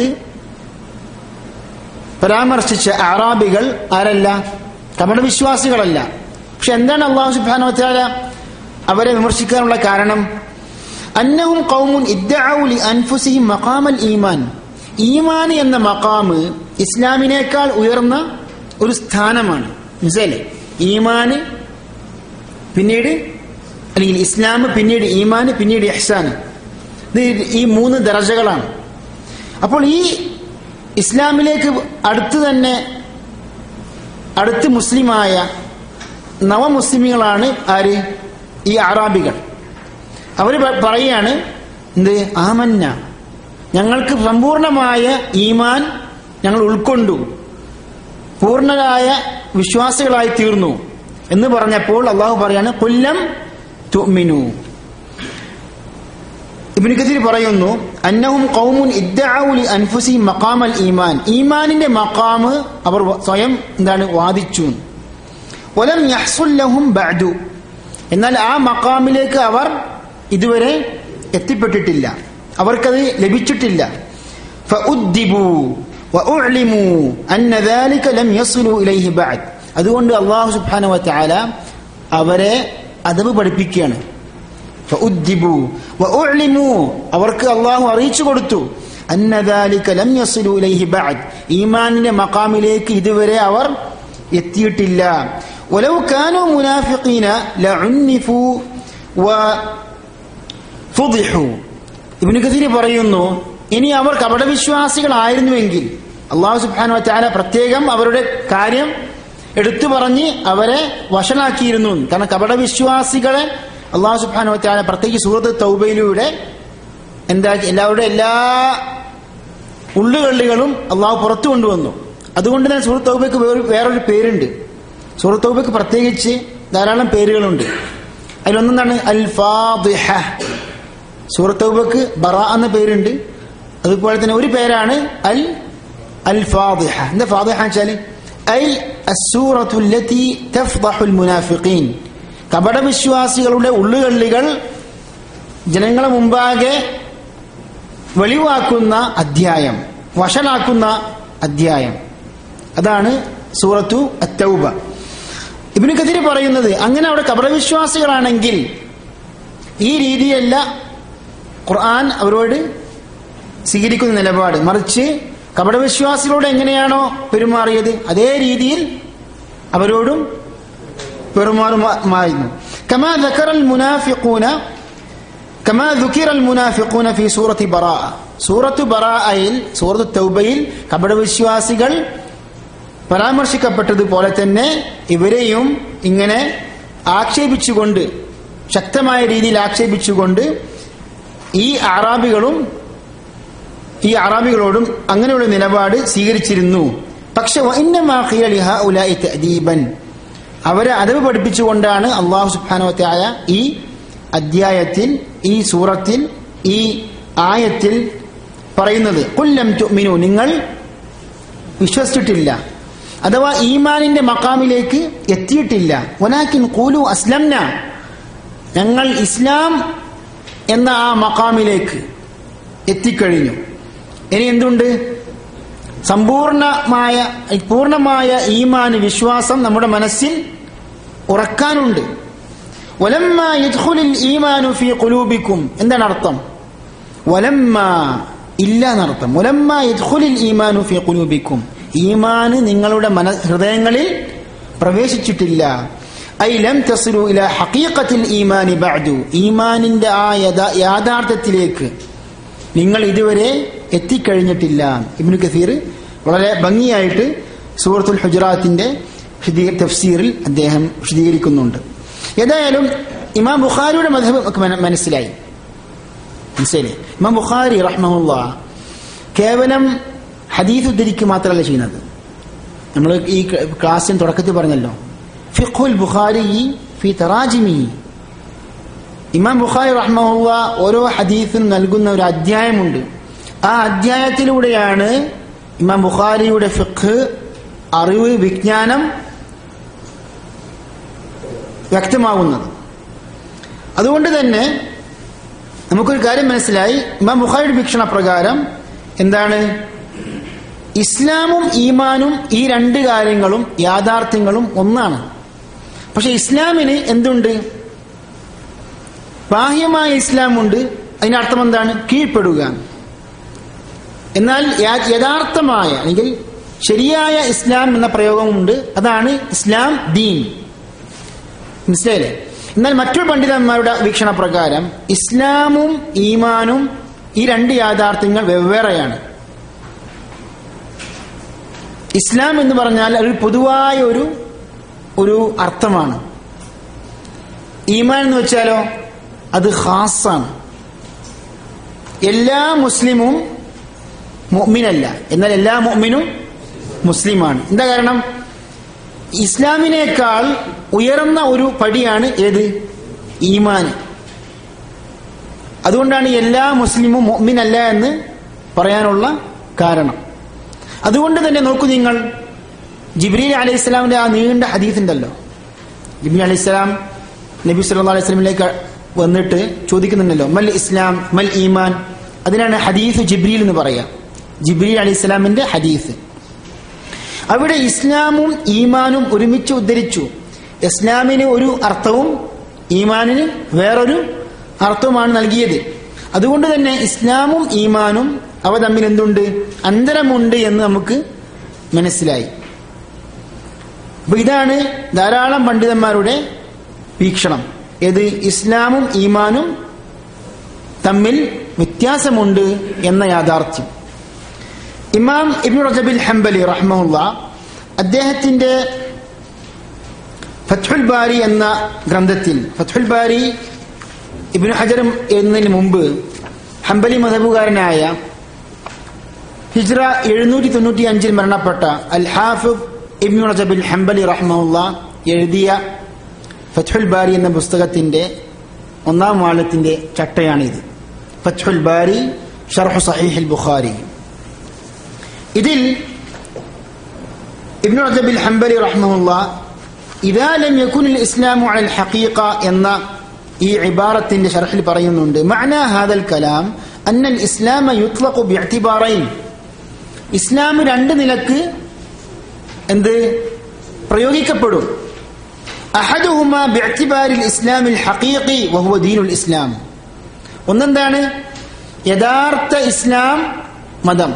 B: പരാമർശിച്ച അറാബികൾ ആരല്ല? കപടവിശ്വാസികളല്ല. പക്ഷെ എന്താണ് അല്ലാഹു സുബ്ഹാനഹു വ തആല അവരെ വിമർശിക്കാനുള്ള കാരണം? അന്നഹും ഖൗമുൻ ഇദ്ദഉ ലിഅൻഫുസിഹിം മഖാമൽ ഈമാൻ, ഈമാൻ എന്ന മഖാമ് ഇസ്ലാമിനേക്കാൾ ഉയർന്ന ഒരു സ്ഥാനമാണ്. മനസ്സിലായില്ലേ? ഈമാന് പിന്നീട് അല്ലെങ്കിൽ ഇസ്ലാം, പിന്നീട് ഈമാൻ, പിന്നീട് ഇഹ്സാൻ, ഇത് ഈ മൂന്ന് ദറജകളാണ്. അപ്പോൾ ഈ ഇസ്ലാമിലേക്ക് അടുത്ത് തന്നെ അടുത്ത് മുസ്ലിമായ നവമുസ്ലിമുകളാണ് ആര്? ഈ അറാബികൾ. അവർ പറയുകയാണ് എന്ത്? ആമന്ന, ഞങ്ങൾക്ക് സമ്പൂർണമായ ഈമാൻ ഞങ്ങൾ ഉൾക്കൊണ്ടു, പൂർണ്ണരായ വിശ്വാസികളായി തീർന്നു എന്ന് പറഞ്ഞപ്പോൾ അള്ളാഹു പറയാണ് ഖുൽ ലം തുഅ്മിനു. ഇബ്നു കസീർ പറയുന്നു അന്നഹും ഖൗമുൻ ഇദ്ദഉ ലിഅൻഫുസിഹിം മഖാമൽ ഈമാൻ, ഈമാനിന്റെ മഖാമ് അവർ സ്വയം എന്താണ് വാദിച്ചു. വലം യഹ്സുൽ ലഹും ബഅദു, എന്നാൽ ആ മഖാമിലേക്ക് അവർ ഇതുവരെ എത്തിപ്പെട്ടിട്ടില്ല, അവർക്കത് ലഭിച്ചിട്ടില്ല. ഫഉദ്ദിബു വഉഅ്ലിമു അന്ന ദാലിക ലം യസ്ലു ഇലൈഹി ബഅദ്, അതുകൊണ്ട് അല്ലാഹു സുബ്ഹാനഹു വ തആല അവരെ അദബ് പഠിപ്പിക്കുകയാണ്. ഫഉദ്ദിബു വഉഅ്ലിമു, അവർക്ക് അല്ലാഹു അറിയിച്ചു കൊടുത്തു അന്ന ദാലിക ലം യസ്ലു ഇലൈഹി ബഅദ്, ഈമാനിന്റെ മഖാമിലേക്ക് ഇതുവരെ അവർ എത്തിയിട്ടില്ല. വലൗ കാനൂ മുനാഫിഖീന ലഉന്നിഫു വഫുദിഹു. ഇബ്നു കസീർ പറയുന്നു ഇനി അവർ കപടവിശ്വാസികളായിരുന്നുവെങ്കിൽ അല്ലാഹു സുബ്ഹാനഹു വ തആല പ്രത്യേകം അവരുടെ കാര്യം എടുത്തു പറഞ്ഞ് അവരെ വശനാക്കിയിരുന്നു. കാരണം കപടവിശ്വാസികളെ അല്ലാഹു സുബ്ഹാനഹു വ തആല പ്രത്യേകിച്ച് സൂറത്ത് തൗബയിലൂടെ എന്താക്കി എല്ലാവരുടെ എല്ലാ ഉള്ളുകള്ളികളും അള്ളാഹു പുറത്തു കൊണ്ടുവന്നു. അതുകൊണ്ട് തന്നെ സൂറത്ത് തൗബയ്ക്ക് വേറൊരു പേരുണ്ട്. സൂറത്ത് തൗബയ്ക്ക് പ്രത്യേകിച്ച് ധാരാളം പേരുകളുണ്ട്. അതിലൊന്നെന്താണ് അൽ ഫാദിഹ. സൂറത്ത് തൗബയ്ക്ക് ബറ എന്ന പേരുണ്ട്. അതുപോലെ തന്നെ ഒരു പേരാണ് അൽ അൽ ഫാദിഹ. എന്താ ഫാദിഹ വെച്ചാൽ ഐ അസ്സൂറത്തു അല്ലതി തഫ്ദഹുൽ മുനാഫിഖീൻ, കപടവിശ്വാസികളുടെ ഉള്ളുകള്ളികൾ ജനങ്ങളെ മുമ്പാകെ വെളിവാക്കുന്ന അധ്യായം, വഷളാക്കുന്ന അധ്യായം. അതാണ് സൂറത്തു അത്തൗബ. ഇബ്നു കസീർ പറയുന്നത് അങ്ങനെ അവിടെ കപടവിശ്വാസികളാണെങ്കിൽ ഈ രീതിയല്ല ഖുർആൻ അവരോട് സ്വീകരിക്കുന്ന നിലപാട്. മറിച്ച് കപടവിശ്വാസികളോട് എങ്ങനെയാണോ പെരുമാറിയത് അതേ രീതിയിൽ അവരോടും പെരുമാറുമായിരുന്നു. കമാ ദക്കറൽ മുനാഫിഖൂന കമാ ദുകിറൽ മുനാഫിഖൂന ഫീ സൂറത്തി ബറാഅ, സൂറത്തു ബറാഅയിൽ സൂറത്തു തൗബയിൽ കപടവിശ്വാസികൾ പരാമർശിക്കപ്പെട്ടതുപോലെ തന്നെ ഇവരെയും ഇങ്ങനെ ആക്ഷേപിച്ചുകൊണ്ട്, ശക്തമായ രീതിയിൽ ആക്ഷേപിച്ചുകൊണ്ട് ഈ അറാബികളും ഈ അറാബികളോടും അങ്ങനെയുള്ള നിലപാട് സ്വീകരിച്ചിരുന്നു. പക്ഷെ വഇന്നമാ ഖീല ലിഹഉലാഇ തഅദീബൻ, അവരെ അദബ് പഠിപ്പിച്ചുകൊണ്ടാണ് അല്ലാഹു സുബ്ഹാനഹു വ തആല ഈ അധ്യായത്തിൽ, ഈ സൂറത്തിൽ, ഈ ആയത്തിൽ പറയുന്നത് ഖുൽ ലം തുഅ്മിനു, നിങ്ങൾ വിശ്വസിച്ചിട്ടില്ല, അഥവാ ഈമാനിന്റെ മഖാമിലേക്ക് എത്തിയിട്ടില്ല. വലാകിൻ ഖൂലു അസ്ലംന, ഞങ്ങൾ ഇസ്ലാം എന്ന ആ മഖാമിലേക്ക് എത്തിക്കഴിഞ്ഞു. ഇനി എന്തുണ്ട്? സമ്പൂർണമായ പൂർണ്ണമായ ഈമാൻ, വിശ്വാസം നമ്മുടെ മനസ്സിൽ ഉറക്കാനുണ്ട്. വലമ്മ യദ്ഖുലുൽ ഈമാനു ഫീ ഖുലൂബിക്കും, എന്താണ് അർത്ഥം? വലമ്മ ഇല്ല എന്നർത്ഥം. വലമ്മ യദ്ഖുലുൽ ഈമാനു ഫീ ഖുലൂബിക്കും, ഈമാന് നിങ്ങളുടെ മന ഹൃദയങ്ങളിൽ പ്രവേശിച്ചിട്ടില്ല. ഐ ലം തസിലു ഇലാ ഹഖീഖത്തിൽ ഈമാനി ബഅദു, ഈമാനിന്റെ ആ യാഥാർത്ഥ്യത്തിലേക്ക് നിങ്ങൾ ഇതുവരെ എത്തിക്കഴിഞ്ഞിട്ടില്ല. ഇബ്നു കസീർ വളരെ ഭംഗിയായിട്ട് സൂറത്തുൽ ഹുജറാത്തിന്റെ തഫ്സീറിൽ അദ്ദേഹം വിശദീകരിക്കുന്നുണ്ട്. ഏതായാലും ഇമാം ബുഖാരിയുടെ മദ്ഹബ് നമുക്ക് മനസ്സിലായി മനസ്സിലായി ഇമാം ബുഖാരി റഹ്മഹുല്ലാഹ് കേവലം ഹദീസ് ഉദ്ധരിക്കുക മാത്രമല്ല ചെയ്യുന്നത്. നമ്മൾ ഈ ക്ലാസ്സിന് തുടക്കത്തിൽ പറഞ്ഞല്ലോ, ഫിഖ്ഹുൽ ബുഖാരി ഫി തറാജിമി, ഇമാം ബുഖാരി റഹ്മഹുല്ലാഹ് ഓരോ ഹദീസിനും നൽകുന്ന ഒരു അധ്യായമുണ്ട്. ആ അധ്യായത്തിലൂടെയാണ് ഇമാം ബുഖാരിയുടെ ഫിഖ്, അറിവ്, വിജ്ഞാനം വ്യക്തമാകുന്നത്. അതുകൊണ്ട് തന്നെ നമുക്കൊരു കാര്യം മനസ്സിലായി, ഇമാം ബുഖാരിയുടെ വീക്ഷണ പ്രകാരം എന്താണ്, ഇസ്ലാമും ഈമാനും ഈ രണ്ട് കാര്യങ്ങളും യാഥാർത്ഥ്യങ്ങളും ഒന്നാണ്. പക്ഷെ ഇസ്ലാമിന് എന്തുണ്ട്? ബാഹ്യമായ ഇസ്ലാമുണ്ട്, അതിനർത്ഥം എന്താണ്? കീഴ്പ്പെടുക. എന്നാൽ യഥാർത്ഥമായ അല്ലെങ്കിൽ ശരിയായ ഇസ്ലാം എന്ന പ്രയോഗമുണ്ട്, അതാണ് ഇസ്ലാം ദീൻ. മനസ്സിലായില്ലേ? എന്നാൽ മറ്റൊരു പണ്ഡിതന്മാരുടെ വീക്ഷണ പ്രകാരം ഇസ്ലാമും ഈമാനും ഈ രണ്ട് യാഥാർത്ഥ്യങ്ങൾ വെവ്വേറെയാണ്. ഇസ്ലാം എന്ന് പറഞ്ഞാൽ ഒരു പൊതുവായ ഒരു ഒരു അർത്ഥമാണ്. ഈമാൻ എന്ന് വെച്ചാലോ അത് ഖാസാണ്. എല്ലാ മുസ്ലിമും മുഅ്മിനല്ല, എന്നാൽ എല്ലാ മുഅ്മിനും മുസ്ലിമാണ്. എന്താ കാരണം? ഇസ്ലാമിനേക്കാൾ ഉയർന്ന ഒരു പടിയാണ് ഏത്? ഈമാൻ. അതുകൊണ്ടാണ് എല്ലാ മുസ്ലിമും മുഅ്മിനല്ല എന്ന് പറയാനുള്ള കാരണം. അതുകൊണ്ട് തന്നെ നോക്കൂ നിങ്ങൾ, ജിബ്രീൽ അലൈഹിസ്സലാമിന്റെ ആ നീണ്ട ഹദീസ് ഉണ്ടല്ലോ, ജിബ്രീൽ അലൈഹിസ്സലാം നബി സല്ലല്ലാഹു അലൈഹി വസല്ലമയിലേക്ക് വന്നിട്ട് ചോദിക്കുന്നുണ്ടല്ലോ, മൽ ഇസ്ലാം മൽ ഈമാൻ, അതിനാണ് ഹദീസ് ജിബ്രീൽ എന്ന് പറയാ. ജിബ്രീൽ അലൈഹിസ്സലാമിന്റെ ഹദീസ്. അവിടെ ഇസ്ലാമും ഈമാനും ഒരുമിച്ച് ഉദ്ധരിച്ചു. ഇസ്ലാമിന് ഒരു അർത്ഥവും ഈമാനിന് വേറൊരു അർത്ഥവുമാണ് നൽകിയത്. അതുകൊണ്ട് തന്നെ ഇസ്ലാമും ഈമാനും അവ തമ്മിൽ എന്തുണ്ട്? അന്തരമുണ്ട് എന്ന് നമുക്ക് മനസ്സിലായി. അപ്പൊ ഇതാണ് ധാരാളം പണ്ഡിതന്മാരുടെ വീക്ഷണം. ഏത്? ഇസ്ലാമും ഈമാനും തമ്മിൽ വ്യത്യാസമുണ്ട് എന്ന യാഥാർത്ഥ്യം. ഇമാം ഇബ്നു റജബിൽ ഹംബലി റഹ്മഹുല്ലാഹ് അദ്ദേഹത്തിന്റെ ഫത്ഹുൽ ബാരി എന്ന ഗ്രന്ഥത്തിൽ, ഫത്ഹുൽ ബാരി ഇബ്നു ഹജർ എന്നതിന് മുമ്പ് ഹംബലി മദ്ഹബുകാരനായ ഹിജ്റ എഴുന്നൂറ്റി തൊണ്ണൂറ്റി അഞ്ചിൽ മരണപ്പെട്ട അൽ ഹാഫിദ് ഇബ്നു റജബിൽ ഹംബലി റഹ്മഹുല്ലാഹ് എഴുതിയ ഫത്ഹുൽ ബാരി എന്ന പുസ്തകത്തിന്റെ ഒന്നാം വാള്യത്തിന്റെ ചട്ടയാണിത്. ഫത്ഹുൽ ബാരി ഷർഹ് സഹീഹുൽ ബുഖാരി. ഇതിൽ ഇബ്നു റജബിൽ ഹംബലി റഹ്മഹുല്ലാഹ് ഇദാ ലം യകുനിൽ ഇസ്ലാമു അലൽ ഹഖീഖ എന്ന ഈ ഇബാറത്തിന്റെ ഷർഹിൽ പറയുന്നുണ്ട്, മഅനാ ഹാദൽ കലാം അന്നൽ ഇസ്ലാമ യുത്ലഖു ബിഇഅ്തിബാറൈൻ, ഇസ്ലാം രണ്ട് നിലക്ക് എന്ത് പ്രയോഗിക്കപ്പെടും. അഹദുഹുമാ ബിഇഅ്തിബാരിൽ ഇസ്ലാമിൽ ഹഖീഖി വഹുവ ദീനുൽ ഇസ്ലാം, ഒന്നെന്താണ്? യഥാർത്ഥ ഇസ്ലാം മതം,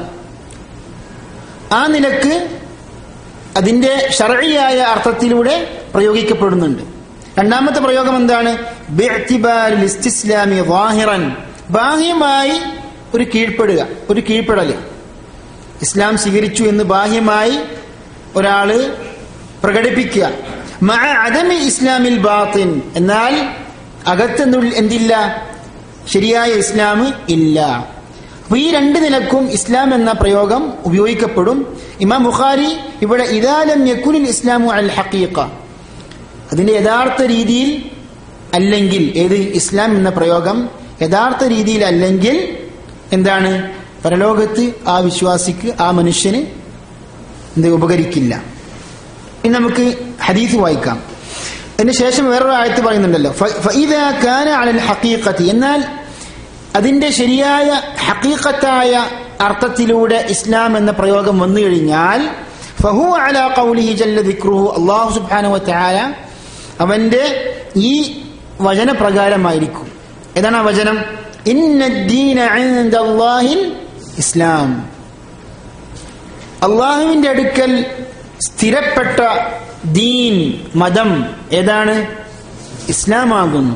B: ആ നിലക്ക് അതിന്റെ ശർഈയായ അർത്ഥത്തിലൂടെ പ്രയോഗിക്കപ്പെടുന്നുണ്ട്. രണ്ടാമത്തെ പ്രയോഗം എന്താണ്? ബിഅ്തിബാരിൽ ഇസ്തിസ്ലാമി ളാഹിറൻ, ബാഹ്യമായി ഒരു കീഴ്പ്പെടുക, ഒരു കീഴ്പ്പെടൽ. ഇസ്ലാം സ്വീകരിച്ചു എന്ന് ബാഹ്യമായി ഒരാള് പ്രകടിപ്പിക്കുക. മഅ അദമി ഇസ്ലാമിൽ ബാത്തിൻ, എന്നാൽ അകത്തെന്നുള്ള എന്തില്ല? ശരിയായ ഇസ്ലാം ഇല്ല. അപ്പൊ ഈ രണ്ട് നിലക്കും ഇസ്ലാം എന്ന പ്രയോഗം ഉപയോഗിക്കപ്പെടും. ഇമാം ബുഖാരി ഇവിടെ ഇദാ ലം യകുനിൽ ഇസ്ലാമു അൽ ഹഖീഖ, അതിന്റെ യഥാർത്ഥ രീതിയിൽ അല്ലെങ്കിൽ, ഏത് ഇസ്ലാം എന്ന പ്രയോഗം യഥാർത്ഥ രീതിയിൽ അല്ലെങ്കിൽ എന്താണ്? പരലോകത്ത് ആ വിശ്വാസിക്ക്, ആ മനുഷ്യന് എന്ത് ഉപകരിക്കില്ല. ഇനി നമുക്ക് ഹദീസ് വായിക്കാം. അതിന് ശേഷം വേറൊരു ആയത്ത് പറയുന്നുണ്ടല്ലോ, ഫഇദാ കാന അലൽ ഹഖീഖത്തി, എന്നാൽ അതിന്റെ ശരിയായ ഹഖീഖത്തായ അർത്ഥത്തിലൂടെ ഇസ്ലാം എന്ന പ്രയോഗം വന്നു കഴിഞ്ഞാൽ ഫഹുവ അലാ ഖൗലിഹി ജല്ല ദിക്റുഹു, അല്ലാഹു സുബ്ഹാനഹു വതആല അവന്റെ ഈ വചനപ്രകാരമായിരിക്കും. ഏതാണ് ആ വചനം? ഇന്നദ്ദീന ഇൻദല്ലാഹിൽ ഇസ്ലാം, അള്ളാഹുവിന്റെ അടുക്കൽ സ്ഥിരപ്പെട്ട ദീൻ, മതം ഏതാണ്? ഇസ്ലാമാകുന്നു.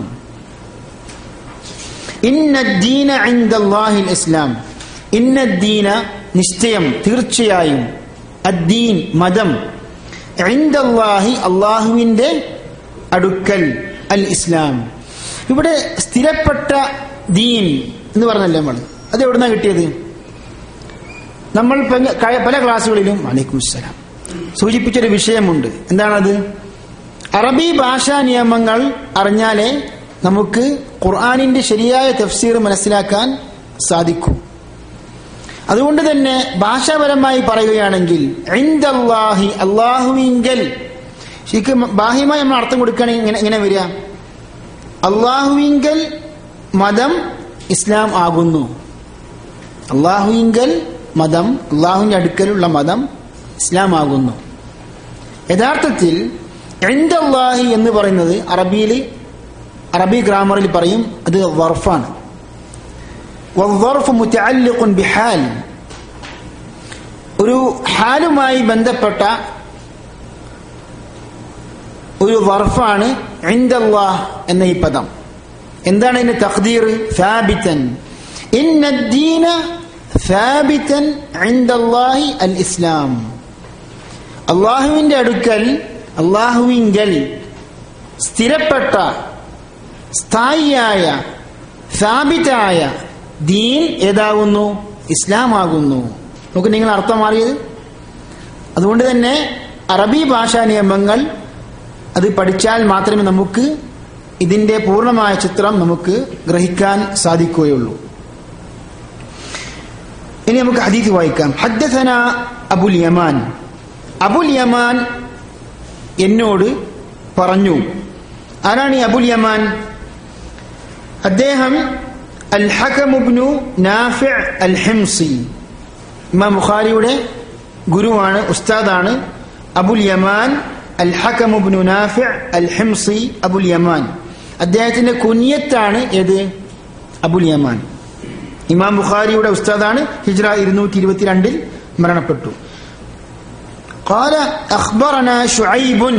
B: ഇന്നദ്ദീന ഇൻദല്ലാഹിൽ ഇസ്ലാം, ഇന്നദ്ദീന നിശ്ചയം, തീർച്ചയായും, അദ്ദീൻ മതം, ഇൻദല്ലാഹി അള്ളാഹുവിന്റെ അടുക്കൽ, അൽ ഇസ്ലാം. ഇവിടെ സ്ഥിരപ്പെട്ട ദീൻ എന്ന് പറഞ്ഞല്ലേ നമ്മൾ, അത് എവിടുന്നാ കിട്ടിയത്? നമ്മൾ പല ക്ലാസ്സുകളിലും വലൈക്കും അസ്സലാം സൂചിപ്പിച്ചൊരു വിഷയമുണ്ട്. എന്താണത്? അറബി ഭാഷാ നിയമങ്ങൾ അറിഞ്ഞാലേ നമുക്ക് ഖുർആനിന്റെ ശരിയായ തഫ്സീർ മനസ്സിലാക്കാൻ സാധിക്കും. അതുകൊണ്ട് തന്നെ ഭാഷാപരമായി പറയുകയാണെങ്കിൽ ഇൻദല്ലാഹി, അല്ലാഹുവിങ്കൽ, ശരിക്കും ബാഹ്യമായി നമ്മൾ അർത്ഥം കൊടുക്കുകയാണെങ്കിൽ ഇങ്ങനെ ഇങ്ങനെ വരിക, അല്ലാഹുവിങ്കൽ മതം ഇസ്ലാം ആകുന്നു. അല്ലാഹുവിങ്കൽ മതം, അല്ലാഹുവിന്റെ അടുക്കലുള്ള മതം ഇസ്ലാം ആകുന്നു. യഥാർത്ഥത്തിൽ ഇൻദല്ലാഹി എന്ന് പറയുന്നത് അറബിയിൽ, അറബി ഗ്രാമറിൽ പറയും അത് വർഫാണ്. വദ്ദർഫ് മുതഅല്ലിഖുൻ ബിഹാൽ, ഒരു ഹാലുമായി ബന്ധപ്പെട്ട ഒരു വർഫാണ് ഇൻദല്ലാഹ് എന്ന ഈ പദം. എന്താണ് ഇതിന്റെ തഖ്ദീർ? സാബിതൻ, ഇന്നദ്ദീന സാബിതൻ ഇൻദല്ലാഹി അൽ ഇസ്ലാം, അള്ളാഹുവിന്റെ അടുക്കൽ, അള്ളാഹുവിങ്കൽ സ്ഥിരപ്പെട്ട, സ്ഥായിയായ, സാബിതായ ദീൻ ഏതാകുന്നു? ഇസ്ലാമാകുന്നു. നമുക്ക് നിങ്ങൾ അർത്ഥം മാറിയത്. അതുകൊണ്ട് തന്നെ അറബി ഭാഷാ നിയമങ്ങൾ അത് പഠിച്ചാൽ മാത്രമേ നമുക്ക് ഇതിന്റെ പൂർണ്ണമായ ചിത്രം നമുക്ക് ഗ്രഹിക്കാൻ സാധിക്കുകയുള്ളൂ. ഇനി നമുക്ക് ഹദീസ് വായിക്കാം. ഹദ്ദസന അബുൽ യമാൻ, അബുൽ യമാൻ എന്നോട് പറഞ്ഞു. ആരാണ് ഈ അബുൽ യമാൻ? അദ്ദേഹം അൽ ഹകം ഇബ്നു നാഫിഅ് അൽ ഹിംസി, ഇമാം ബുഖാരിയുടെ ഗുരുവാണ്, ഉസ്താദാണ്. അബുൽ യമാൻ അൽ ഹകം ഇബ്നു നാഫിഅ് അൽ ഹിംസി, അബുൽ യമാൻ. അദ്ദേഹത്തിന്റെ കുനിയത്താണ് ഏത്? അബുൽ യമാൻ. ഇമാം ബുഖാരിയുടെ ഉസ്താദാണ്. ഹിജ്റ ഇരുന്നൂറ്റി ഇരുപത്തിരണ്ടിൽ മരണപ്പെട്ടു. ഖാല അഖ്ബറനാ ശുഐബുൻ,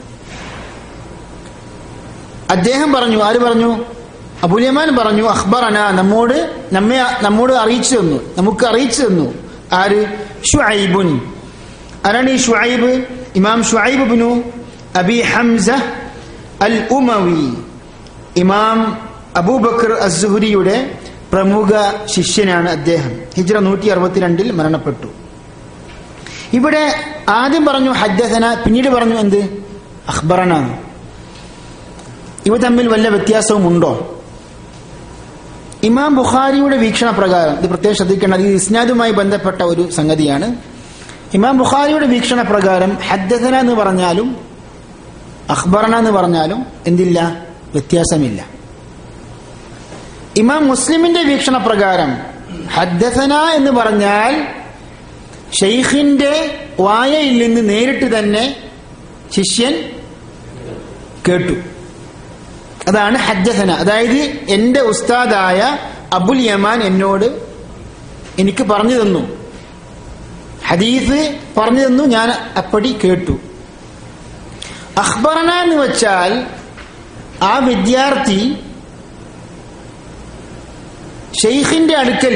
B: അദ്ദേഹം പറഞ്ഞു. ആര് പറഞ്ഞു? അബുൽ യമാൻ പറഞ്ഞു. അഖ്ബറന, നമ്മോട് നമ്മെ നമ്മോട് അറിയിച്ചു തന്നു, നമുക്ക് അറിയിച്ചു തന്നു. ആര്? ശുഐബുൻ. ആരാണ് ഈ ശുഐബ്? ഇമാം ശുഐബ് ഇബ്നു അബി ഹംസ അൽ ഉമവി, ഇമാം അബൂബക്കർ അസ്സുഹരിയുടെ പ്രമുഖ ശിഷ്യനാണ് അദ്ദേഹം. ഹിജ്റ നൂറ്റി അറുപത്തിരണ്ടിൽ മരണപ്പെട്ടു. ഇവിടെ ആദ്യം പറഞ്ഞു ഹദ്ദസന, പിന്നീട് പറഞ്ഞു എന്ത്? അഖ്ബറന. ഇവ തമ്മിൽ വല്ല വ്യത്യാസവും ഉണ്ടോ? ഇമാം ബുഖാരിയുടെ വീക്ഷണ പ്രകാരം, ഇത് പ്രത്യേകം ശ്രദ്ധിക്കേണ്ടത്, ഇത് ഇസ്നാദുമായി ബന്ധപ്പെട്ട ഒരു സംഗതിയാണ്. ഇമാം ബുഖാരിയുടെ വീക്ഷണ പ്രകാരം ഹദ്ദസന എന്ന് പറഞ്ഞാലും അഖ്ബറന എന്ന് പറഞ്ഞാലും എന്തില്ല? വ്യത്യാസമില്ല. ഇമാം മുസ്ലിമിന്റെ വീക്ഷണ പ്രകാരം ഹദ്ദസന എന്ന് പറഞ്ഞാൽ ഷെയ്ഖിന്റെ വായയിൽ നിന്ന് നേരിട്ട് തന്നെ ശിഷ്യൻ കേട്ടു, അതാണ് ഹദ്ദസന. അതായത് എന്റെ ഉസ്താദായ അബുൽ യമാൻ എന്നോട് എനിക്ക് പറഞ്ഞു തന്നു, ഹദീസ് പറഞ്ഞു തന്നു, ഞാൻ അപ്പടി കേട്ടു. അഖ്ബറന എന്ന് വെച്ചാൽ ആ വിദ്യാർത്ഥി ഷെയ്ഖിന്റെ അടുക്കൽ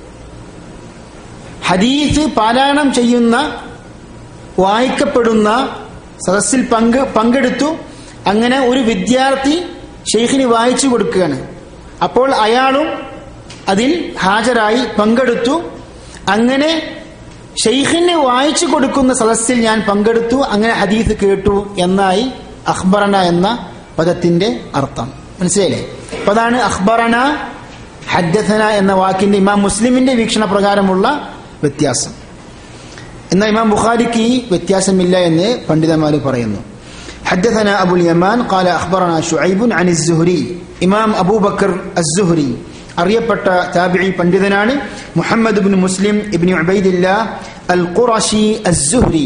B: ഹദീസ് പാരായണം ചെയ്യുന്ന വായിക്കപ്പെടുന്ന സദസ്സിൽ പങ്ക് പങ്കെടുത്തു. അങ്ങനെ ഒരു വിദ്യാർത്ഥി ഷെയ്ഖിന് വായിച്ചു കൊടുക്കുകയാണ്. അപ്പോൾ അയാളും അതിൽ ഹാജരായി പങ്കെടുത്തു. അങ്ങനെ ഷെയ്ഖിന് വായിച്ചു കൊടുക്കുന്ന സദസ്സിൽ ഞാൻ പങ്കെടുത്തു, അങ്ങനെ ഹദീസ് കേട്ടു എന്നായി അഖ്ബറന എന്ന പദത്തിന്റെ അർത്ഥം. മനസ്സിലായില്ലേ? അപ്പൊ അതാണ് അഖ്ബറന ഹദ്ദസന എന്ന വാക്കിന്റെ ഇമാം മുസ്ലിമിന്റെ വീക്ഷണ പ്രകാരമുള്ള വ്യത്യാസം. എന്നാൽ ഇമാം ബുഖാരിക്ക് ഈ വ്യത്യാസമില്ല എന്ന് പണ്ഡിതന്മാർ പറയുന്നു. ഹദ്ദസന അബുൽ യമാൻ ഖാല അഖ്ബറന ശുഐബ് അൻ അസ്-സുഹ്രി. ഇമാം അബൂബക്കർ അസ്-സുഹ്രി അറിയപ്പെട്ട താബിഈ പണ്ഡിതനാണ്. മുഹമ്മദ് ഇബ്നു മുസ്ലിം ഇബ്നു ഉബൈദില്ലാഹ് അൽ ഖുറശി അസ്-സുഹ്രി.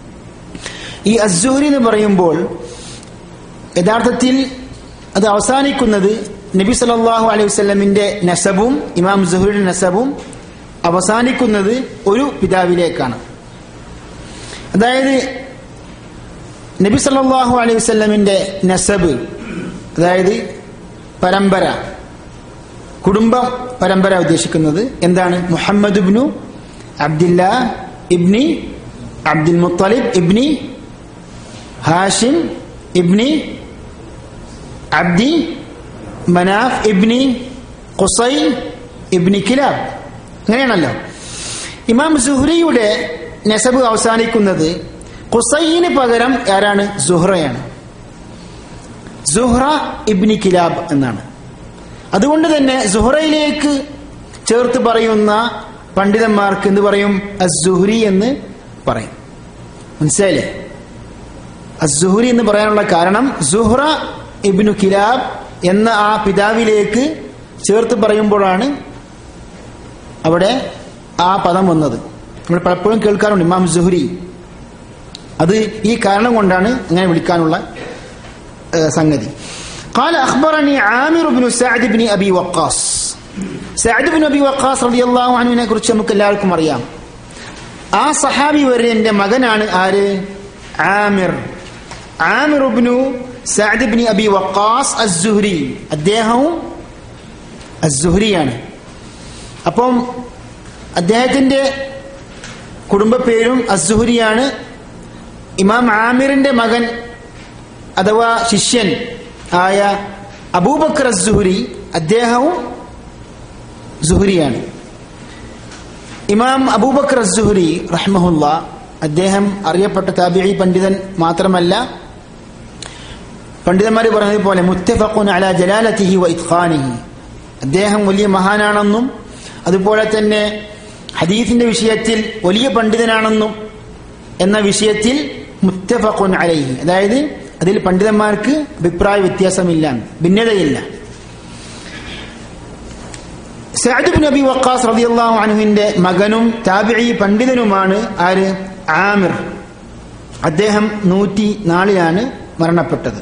B: ഈ അസ്-സുഹ്രി എന്ന് പറയുമ്പോൾ യഥാർത്ഥത്തിൽ അത് അവസാനിക്കുന്നത് നബി സല്ലല്ലാഹു അലൈഹി വസല്ലമിന്റെ നസബും ഇമാം സുഹ്രിയുടെ നസബും അവസാനിക്കുന്നത് ഒരു പിതാവിലേക്കാണ്. അതായത് നബി സല്ലല്ലാഹു അലൈഹി വസല്ലമിന്റെ നസബ്, അതായത് പരമ്പര, കുടുംബ പരമ്പര ഉദ്ദേശിക്കുന്നത് എന്താണ്? മുഹമ്മദ് ഇബ്നു അബ്ദുല്ലാഹ് ഇബ്നി അബ്ദുൽ മുത്തലിബ് ഇബ്നി ഹാഷിം ഇബ്നി അബ്ദി മനാഫ് ഇബ്നി ഖുസൈ ഇബ്നി കിലാബ്, അങ്ങനെയാണല്ലോ. ഇമാം സുഹ്രിയുടെ നസബ് അവസാനിക്കുന്നത് ഖുസൈന് പകരം ആരാണ്? സുഹ്റയാണ്. സുഹ്റ ഇബ്നി കിലാബ് എന്നാണ്. അതുകൊണ്ട് തന്നെ സുഹ്റയിലേക്ക് ചേർത്ത് പറയുന്ന പണ്ഡിതന്മാർക്ക് എന്ത് പറയും? അസ്-സുഹ്രി എന്ന് പറയും. മനസ്സിലായില്ലേ? അസ്-സുഹ്രി എന്ന് പറയാനുള്ള കാരണം സുഹ്റ ഇബ്നു കിലാബ് എന്ന ആ പിതാവിലേക്ക് ചേർത്ത് പറയുമ്പോഴാണ് അവിടെ ആ പദം വന്നത്. നമ്മൾ പലപ്പോഴും കേൾക്കാറുണ്ട് ഇമാം സുഹ്രി. അത് ഈ കാരണം കൊണ്ടാണ് അങ്ങനെ വിളിക്കാനുള്ള സംഗതി. قال أخبرني عامر بن سعد بن أبي وقاص. സഅദ് ബിൻ അബി വഖാസ് റളിയല്ലാഹു അൻഹുവിനെ കുറിച്ച് നമുക്ക് എല്ലാവർക്കും അറിയാം. ആ സഹാബി വര്യന്റെ മകനാണ് ആര്? ആമിർ. ആമിർ ഇബ്നു സഅദ് ബിൻ അബി വഖാസ് അസ്-സുഹ്രി. അദ്ദേഹവും അസ്-സുഹ്രിയാണ്. അപ്പം അദ്ദേഹത്തിന്റെ കുടുംബ പേരും അസ്-സുഹ്രിയാണ്. ഇമാം ആമിറിന്റെ മകൻ അഥവാ ശിഷ്യൻ ആയ അബൂബക്കർ അസ്-സുഹ്രി അദ്ദേഹവും സുഹ്രിയാണ്. ഇമാം അബൂബക്കർ അസ്-സുഹ്രി റഹ്മഹുല്ലാ അദ്ദേഹം അറിയപ്പെട്ട താബിഈ പണ്ഡിതൻ മാത്രമല്ല, പണ്ഡിതന്മാർ പറഞ്ഞതുപോലെ മുത്തഫഖുൻ അലാ ജലാലതിഹി വ ഇത്ഖാനിഹി, അദ്ദേഹം വലിയ മഹാനാണെന്നും അതുപോലെ തന്നെ ഹദീസിന്റെ വിഷയത്തിൽ വലിയ പണ്ഡിതനാണെന്നും എന്ന വിഷയത്തിൽ മുത്തഫഖുൻ അലൈഹി, അതായത് അതിൽ പണ്ഡിതന്മാർക്ക് അഭിപ്രായ വ്യത്യാസമില്ല, ഭിന്നതയില്ല. സഅദ് ബിൻ അബി വഖാസ് റളിയല്ലാഹു അൻഹുവിന്റെ മകനും താബിഈ പണ്ഡിതനുമാണ് ആര്? ആമിർ. അദ്ദേഹം നൂറ്റി നാലിലാണ് മരണപ്പെട്ടത്.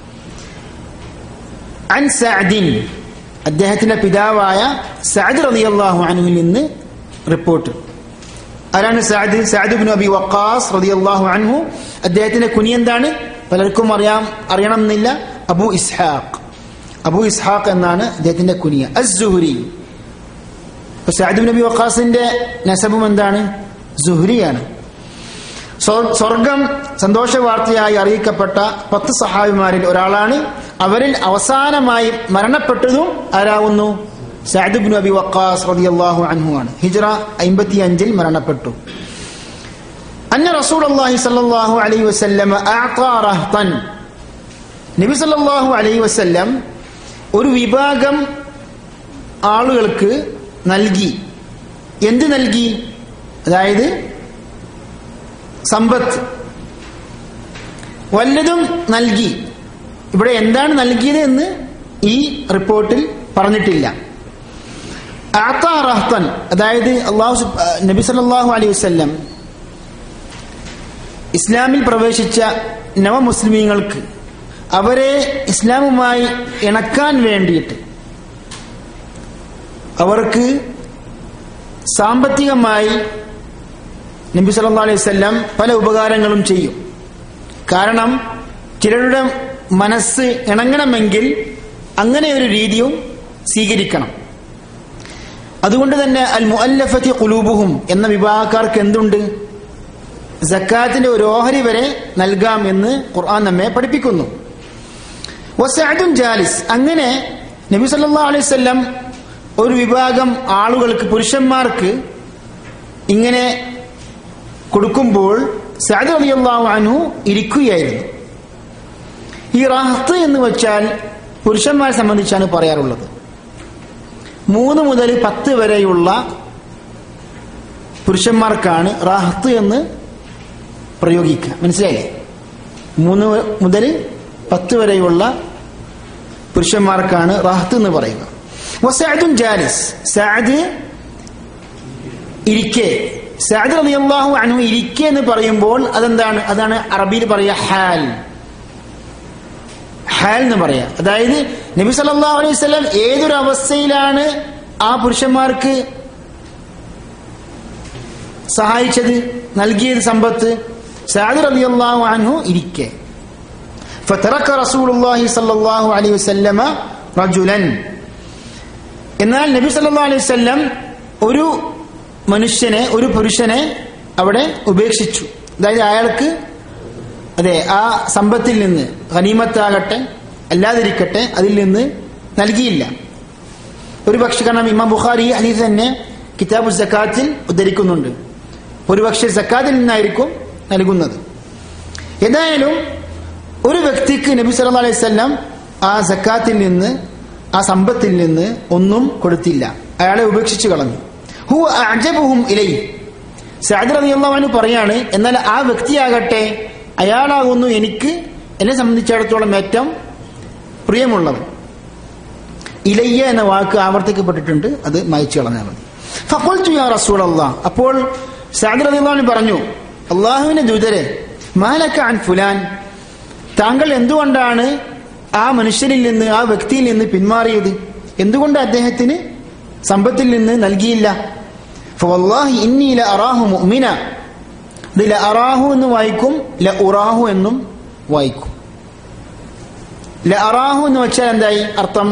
B: അൻ സഅദിൻ, അദ്ദേഹത്തിന്റെ പിതാവായ സഅദ് റളിയല്ലാഹു അൻഹുവിൽ നിന്ന് റിപ്പോർട്ട്. ആരാണ് സഅദ്? സഅദ് ബിൻ അബി വഖാസ് റളിയല്ലാഹു അൻഹു. അദ്ദേഹത്തിന്റെ കുനി എന്താണ്? പലർക്കും അറിയാം, അറിയണം എന്നില്ല. അബു ഇസ്ഹാഖ്. അബു ഇസ്ഹാഖ് എന്നാണ് അദ്ദേഹത്തിന്റെ കുനിയ. അസ്-സുഹ്രി. സഅദ് ബിൻ അബി വഖാസിന്റെ നസബും എന്താണ്? സുഹ്രിയാണ്. സ്വർഗം സന്തോഷ വാർത്തയായി അറിയിക്കപ്പെട്ട പത്ത് സഹാബിമാരിൽ ഒരാളാണ്. അവരിൽ അവസാനമായി മരണപ്പെട്ടതും ആരാവുന്നു? സഅദ് ബിൻ അബി വഖാസ് റളിയല്ലാഹു അൻഹു ആണ്. ഹിജ്റ അമ്പത്തിയഞ്ചിൽ മരണപ്പെട്ടു. അന്ന റസൂലുള്ളാഹി സ്വല്ലല്ലാഹു അലൈഹി വസല്ലം അഅതാ റഹ്തൻ, നബി സല്ലല്ലാഹു അലൈഹി വസല്ലം ഒരു വിഭാഗം ആളുകൾക്ക് നൽകി. എന്ത് നൽകി? അതായത് സമ്പത്ത് വല്ലതും നൽകി. ഇവിടെ എന്താണ് നൽകിയത് എന്ന് ഈ റിപ്പോർട്ടിൽ പറഞ്ഞിട്ടില്ല. അഅതാ റഹ്തൻ, അതായത് അല്ലാഹു നബി സല്ലല്ലാഹു അലൈഹി വസല്ലം ഇസ്ലാമിൽ പ്രവേശിച്ച നവമുസ്ലിമീങ്ങൾക്ക് അവരെ ഇസ്ലാമുമായി ഇണക്കാൻ വേണ്ടിയിട്ട് അവർക്ക് സാമ്പത്തികമായി നബി സല്ലല്ലാഹു അലൈഹി വസല്ലം പല ഉപകാരങ്ങളും ചെയ്യും. കാരണം ചിലരുടെ മനസ്സ് ഇണങ്ങണമെങ്കിൽ അങ്ങനെ ഒരു രീതിയും സ്വീകരിക്കണം. അതുകൊണ്ട് തന്നെ അൽ മുഅല്ലഫത്തി ഖുലൂബുഹും എന്ന വിഭാഗക്കാർക്ക് എന്തുണ്ട്? സക്കാത്തിന്റെ ഒരു ഓഹരി വരെ നൽകാം എന്ന് ഖുർആൻ നമ്മെ പഠിപ്പിക്കുന്നു. വസഅദുൻ ജാലിസ്, അങ്ങനെ നബി സല്ലല്ലാഹു അലൈഹി വസല്ലം ഒരു വിഭാഗം ആളുകൾക്ക്, പുരുഷന്മാർക്ക് ഇങ്ങനെ കൊടുക്കുമ്പോൾ സഅദ് റളിയല്ലാഹു അൻഹു ഇരിക്കുകയായിരുന്നു. ഈ റഹ്ത്ത് എന്ന് വെച്ചാൽ പുരുഷന്മാരെ സംബന്ധിച്ചാണ് പറയാറുള്ളത്. മൂന്ന് മുതൽ പത്ത് വരെയുള്ള പുരുഷന്മാർക്കാണ് റഹ്ത്ത് എന്ന് പ്രയോഗിക്കുക. മനസ്സിലായില്ലേ? മൂന്ന് മുതൽ പത്ത് വരെയുള്ള പുരുഷന്മാർക്കാണ് റഹ്ത്ത് എന്ന് പറയുക. വസഅദുൻ ജാലിസ്, സഅദ് ഇരിക്കെ. സഅദ് റളിയല്ലാഹു അൻഹു ഇരിക്കെ എന്ന് പറയുമ്പോൾ അതെന്താണ്? അതാണ് അറബിയിൽ പറയുക ഹാൽ. ഹാൽ എന്ന് പറയാ. അതായത് നബി സല്ലല്ലാഹു അലൈഹി വസല്ലം ഏതൊരു അവസ്ഥയിലാണ് ആ പുരുഷന്മാർക്ക് സഹായിച്ചത്, നൽകിയത് സമ്പത്ത്? സഅദ് റളിയല്ലാഹു അൻഹു ഇരിക്കെ. ഫതറക റസൂലുള്ളാഹി സ്വല്ലല്ലാഹു അലൈഹി വസല്ലമ റജുലൻ, എന്നാൽ നബി സല്ലല്ലാഹു അലൈഹി വസല്ലം ഒരു മനുഷ്യനെ, ഒരു പുരുഷനെ അവിടെ ഉപേക്ഷിച്ചു. അതായത് അയാൾക്ക് അതെ ആ സമ്പത്തിൽ നിന്ന്, ഗനീമത്താകട്ടെ അല്ലാതിരിക്കട്ടെ, അതിൽ നിന്ന് നൽകിയില്ല. ഒരു പക്ഷെ, കാരണം ഇമാം ബുഖാരി ഹദീസ് തന്നെ കിതാബു സക്കാത്തിൽ ഉദ്ധരിക്കുന്നുണ്ട്, ഒരു പക്ഷെ സക്കാത്തിൽ നിന്നായിരിക്കും നൽകുന്നത്. ഏതായാലും ഒരു വ്യക്തിക്ക് നബി സല്ലല്ലാഹു അലൈഹി വസല്ലം ആ സക്കാത്തിൽ നിന്ന്, ആ സമ്പത്തിൽ നിന്ന് ഒന്നും കൊടുത്തില്ല, അയാളെ ഉപേക്ഷിച്ചു കളഞ്ഞു. ഹുവ അഅജബുഹും ഇലൈഹി, സഅദ് റളിയല്ലാഹു അൻഹു പറയാണ്, എന്നാൽ ആ വ്യക്തിയാകട്ടെ അയാളാകുന്നു എനിക്ക്, എന്നെ സംബന്ധിച്ചിടത്തോളം ഏറ്റവും പ്രിയമുള്ളത്. ഇലയ്യ എന്ന വാക്ക് ആവർത്തിക്കപ്പെട്ടിട്ടുണ്ട്, അത് മായ്ച്ചു കളഞ്ഞാൽ മതി. ഫഖുൽതു യാ റസൂലല്ലാഹ്, അപ്പോൾ സഅദ് റളിയല്ലാഹു അൻഹു പറഞ്ഞു, അല്ലാഹുവിന്റെ ദൂതരെ, മാലക അൻ ഫുലാൻ, താങ്കൾ എന്തുകൊണ്ടാണ് ആ മനുഷ്യനിൽ നിന്ന്, ആ വ്യക്തിയിൽ നിന്ന് പിന്മാറിയത്? എന്തുകൊണ്ട് അദ്ദേഹത്തിന് സമ്പത്തിൽ നിന്ന് നൽകിയില്ല? ഫവല്ലാഹി ഇന്നി ലഅറാഹു മുഅ്മിന, ഇത് ലഅറാഹു എന്ന് വായിക്കും, ലഉറാഹു എന്നും വായിക്കും. ലഅറാഹു എന്ന് വെച്ചാൽ എന്തായി അർത്ഥം?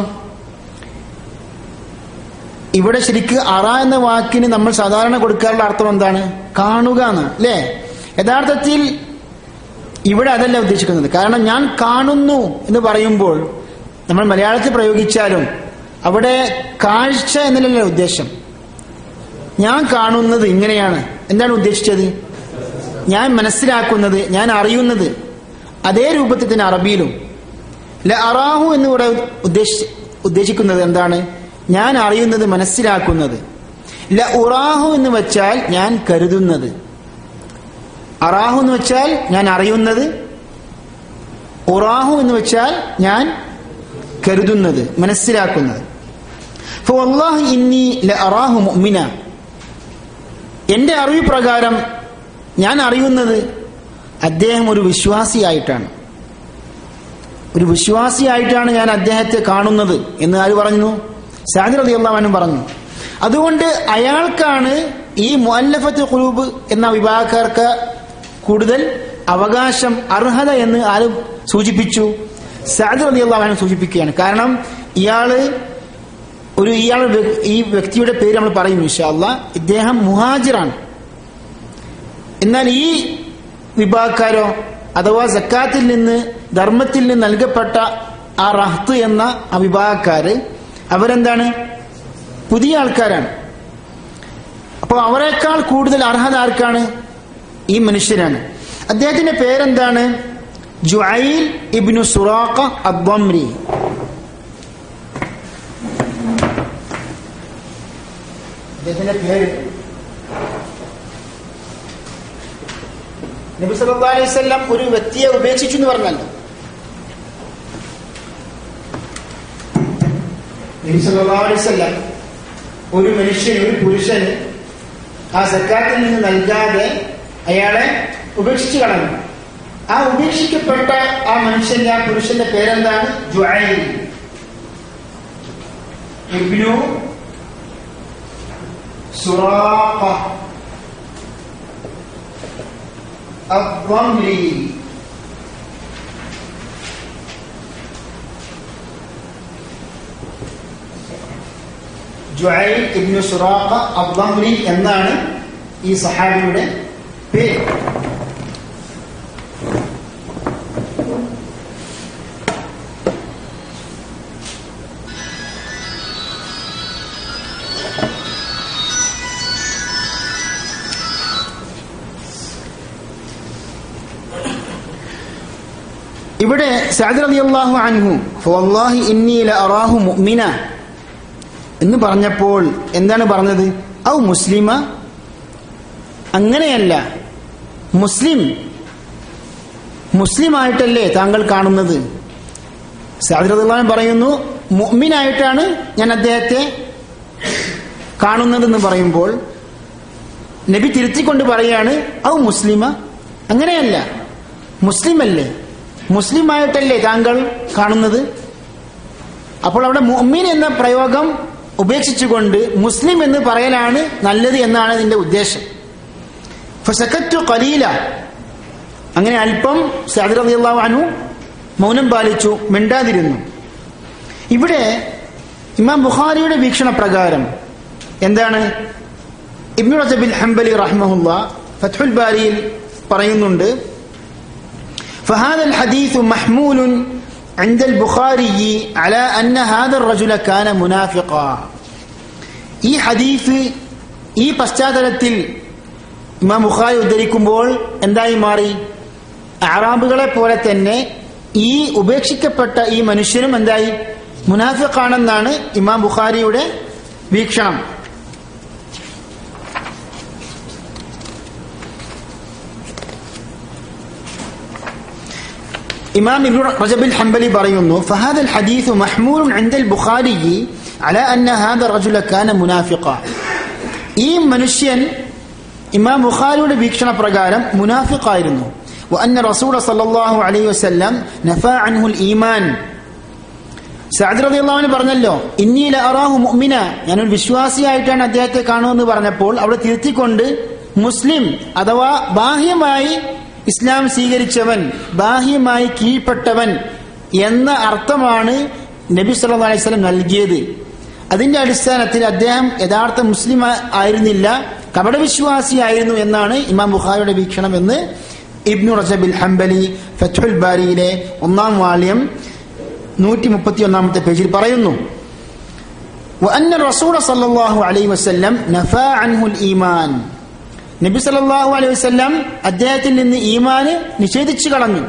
B: ഇവിടെ ശരിക്ക് അറ എന്ന വാക്കിന് നമ്മൾ സാധാരണ കൊടുക്കാറുള്ള അർത്ഥം എന്താണ്? കാണുക എന്ന്, അല്ലേ? യഥാർത്ഥത്തിൽ ഇവിടെ അതല്ല ഉദ്ദേശിക്കുന്നത്. കാരണം ഞാൻ കാണുന്നു എന്ന് പറയുമ്പോൾ നമ്മൾ മലയാളത്തിൽ പ്രയോഗിച്ചാലും അവിടെ കാഴ്ച എന്നല്ല ഉദ്ദേശം. ഞാൻ കാണുന്നത് ഇങ്ങനെയാണ്, എന്താണ് ഉദ്ദേശിച്ചത്? ഞാൻ മനസ്സിലാക്കുന്നത്, ഞാൻ അറിയുന്നത്. അതേ രൂപത്തിൽ തന്നെ അറബിയിലും ലഅറാഹു എന്നിവിടെ ഉദ്ദേശി ഉദ്ദേശിക്കുന്നത് എന്താണ്? ഞാൻ അറിയുന്നത്, മനസ്സിലാക്കുന്നത്. ലഉറാഹു എന്ന് വെച്ചാൽ ഞാൻ കരുതുന്നത്. അറാഹു എന്ന് വെച്ചാൽ ഞാൻ അറിയുന്നത്, ഉറാഹു എന്ന് വെച്ചാൽ ഞാൻ കരുതുന്നത്, മനസ്സിലാക്കുന്നത്. ഫവല്ലാഹി ഇന്നി ലഅറാഹു മുഅ്മിന, എന്റെ അറിവ് പ്രകാരം ഞാൻ അറിയുന്നത് അദ്ദേഹം ഒരു വിശ്വാസിയായിട്ടാണ്, ഒരു വിശ്വാസിയായിട്ടാണ് ഞാൻ അദ്ദേഹത്തെ കാണുന്നത് എന്ന് ആര് പറഞ്ഞു? സഅദ് റളിയല്ലാഹു അൻഹു പറഞ്ഞു. അതുകൊണ്ട് അയാൾക്കാണ് ഈ മുഅല്ലഫത്ത് ഖുലൂബ് എന്ന വിഭാഗക്കാർക്ക് കൂടുതൽ അവകാശം, അർഹത എന്ന് ആര് സൂചിപ്പിച്ചു? സഅദ് റളിയല്ലാഹു അൻഹു സൂചിപ്പിക്കുകയാണ്. കാരണം ഇയാള് ഒരു ഇയാൾ ഈ വ്യക്തിയുടെ പേര് നമ്മൾ പറയും ഇൻഷാ അല്ലാഹ്. ഇദ്ദേഹം മുഹാജിറാണ്. എന്നാൽ ഈ വിഭാഗക്കാരോ, അഥവാ സക്കാത്തിൽ നിന്ന്, ധർമ്മത്തിൽ നിന്ന് നൽകപ്പെട്ട ആ റഹ്ത്ത് എന്ന ആ വിഭാഗക്കാര്, അവരെന്താണ്? പുതിയ ആൾക്കാരാണ്. അപ്പോൾ അവരെക്കാൾ കൂടുതൽ അർഹത ആർക്കാണ്? ഈ മനുഷ്യരാണ്. അദ്ദേഹത്തിന്റെ പേരെന്താണ്? ജുഐൽ ഇബ്നു സുറാഖ അദ്ദംരി. അദ്ദേഹത്തിന്റെ പേര് നബി സല്ലല്ലാഹു അലൈഹി വസല്ലം ഒരു വ്യക്തിയെ ഉപേക്ഷിച്ചു എന്ന് പറഞ്ഞല്ലോ. നബി സല്ലല്ലാഹു അലൈഹി വസല്ലം ഒരു മനുഷ്യന്, ഒരു പുരുഷന് ആ സക്കാത്തിൽ നിന്ന് നൽകാതെ അയാളെ ഉപേക്ഷിച്ചു കളഞ്ഞു. ആ ഉപേക്ഷിക്കപ്പെട്ട ആ മനുഷ്യന്റെ, ആ പുരുഷന്റെ പേരെന്താണ്? ജുഐൽ ഇബ്നു സുറാഖ അദ്ദംരി. ജുഐൽ ഇബ്നു സുറാഖ അദ്ദംരി എന്നാണ് ഈ സഹാബിയുടെ പേര്. ഇവിടെ സഅദ് റളിയല്ലാഹു അൻഹു ഫവല്ലാഹി ഇന്നി ലഅറാഹു മുഅ്മിന എന്ന് പറഞ്ഞപ്പോൾ എന്താണ് പറഞ്ഞത്? ഔ മുസ്ലിമ, അങ്ങനെയല്ല, മുസ്ലിം മുസ്ലിമായിട്ടല്ലേ താങ്കൾ കാണുന്നത്? സഅദ് റളിയല്ലാഹു അൻഹു പറയുന്നു മുഅ്മിനായിട്ടാണ് ഞാൻ അദ്ദേഹത്തെ കാണുന്നതെന്ന് പറയുമ്പോൾ നബി തിരുത്തിക്കൊണ്ട് പറയാണ് ഔ മുസ്ലിമ, അങ്ങനെയല്ല, മുസ്ലിമല്ലേ, മുസ്ലിമായിട്ടല്ലേ താങ്കൾ കാണുന്നത്? അപ്പോൾ അവിടെ മുഅ്മിൻ എന്ന പ്രയോഗം ഉപേക്ഷിച്ചുകൊണ്ട് മുസ്ലിം എന്ന് പറയലാണ് നല്ലത് എന്നാണ് ഇതിന്റെ ഉദ്ദേശം. ഫസകത്തു ഖലീല, അങ്ങനെ അല്പം സഅദ് റളിയല്ലാഹു അൻഹു മൗനം പാലിച്ചു, മിണ്ടാതിരുന്നു. ഇവിടെ ഇമാം ബുഖാരിയുടെ വീക്ഷണപ്രകാരം എന്താണ്? ഇബ്നു റജബിൽ ഹംബലി റഹ്മഹുല്ലാഹ് ഫത്ഹുൽ ബാരിയിൽ പറയുന്നുണ്ട്, فهذا الحديث محمول عند البخاري على أن هذا الرجل كان منافقا. ഈ ഹദീസ് ഈ പശ്ചാത്തലത്തിൽ ഇമാം ബുഖാരി ഉദ്ധരിക്കുമ്പോൾ എന്തായി മാറി? അറാബുകളെ പോലെ തന്നെ ഈ ഉപേക്ഷിക്കപ്പെട്ട ഈ മനുഷ്യനും എന്തായി? മുനാഫിഖാണെന്നാണ് ഇമാം ബുഖാരിയുടെ വീക്ഷണം. ഇമാം ഇബ്നു റജബിൽ ഹംബലി പറയുന്നു ഫഹാദൽ ഹദീസ് മഹ്മൂലുൻ ഇൻദൽ ബുഖാരി അലാ അന്ന ഹാദ റജുല കാന മുനാഫിഖ. ഈ മനുഷ്യൻ ഇമാം ബുഖാരിയുടെ വീക്ഷണ പ്രകാരം മുനാഫിഖായിരുന്നു. വഅന്ന റസൂല സല്ലല്ലാഹു അലൈഹി വസല്ലം നഫാ അൻഹുൽ ഈമാൻ. സഅദ് റളിയല്ലാഹു അൻഹു പറഞ്ഞല്ലോ ഇന്നി ലഅറാഹു മുഅ്മിന, ഞാനൊരു വിശ്വാസിയായിട്ടാണ് അദ്ദേഹത്തെ കാണുമെന്ന് പറഞ്ഞപ്പോൾ അവിടെ തിരുത്തിക്കൊണ്ട് മുസ്ലിം അഥവാ ബാഹ്യമായി ഇസ്ലാം സ്വീകരിച്ചവൻ, ബാഹ്യമായി കീഴ്പ്പെട്ടവൻ എന്ന അർത്ഥമാണ് നബി സല്ലല്ലാഹു അലൈഹി വസല്ലം നൽകിയത്. അതിന്റെ അടിസ്ഥാനത്തിൽ അദ്ദേഹം യഥാർത്ഥ മുസ്ലിം ആയിരുന്നില്ല, കപടവിശ്വാസിയായിരുന്നു എന്നാണ് ഇമാം ബുഖാരിയുടെ വീക്ഷണം എന്ന് ഇബ്നു റജബിൽ ഹംബലി ഫത്ഹുൽ ബാരിയിലെ ഒന്നാം വാള്യം നൂറ്റി മുപ്പത്തി ഒന്നാമത്തെ പേജിൽ പറയുന്നു. വഅന്ന റസൂല സല്ലല്ലാഹു അലൈഹി വസല്ലം നഫാ അൻഹുൽ ഈമാൻ. നബി സല്ലല്ലാഹു അലൈഹി വസല്ലം അദ്ദേഹത്തിൽ നിന്ന് ഈമാന് നിഷേധിച്ചു കളഞ്ഞു.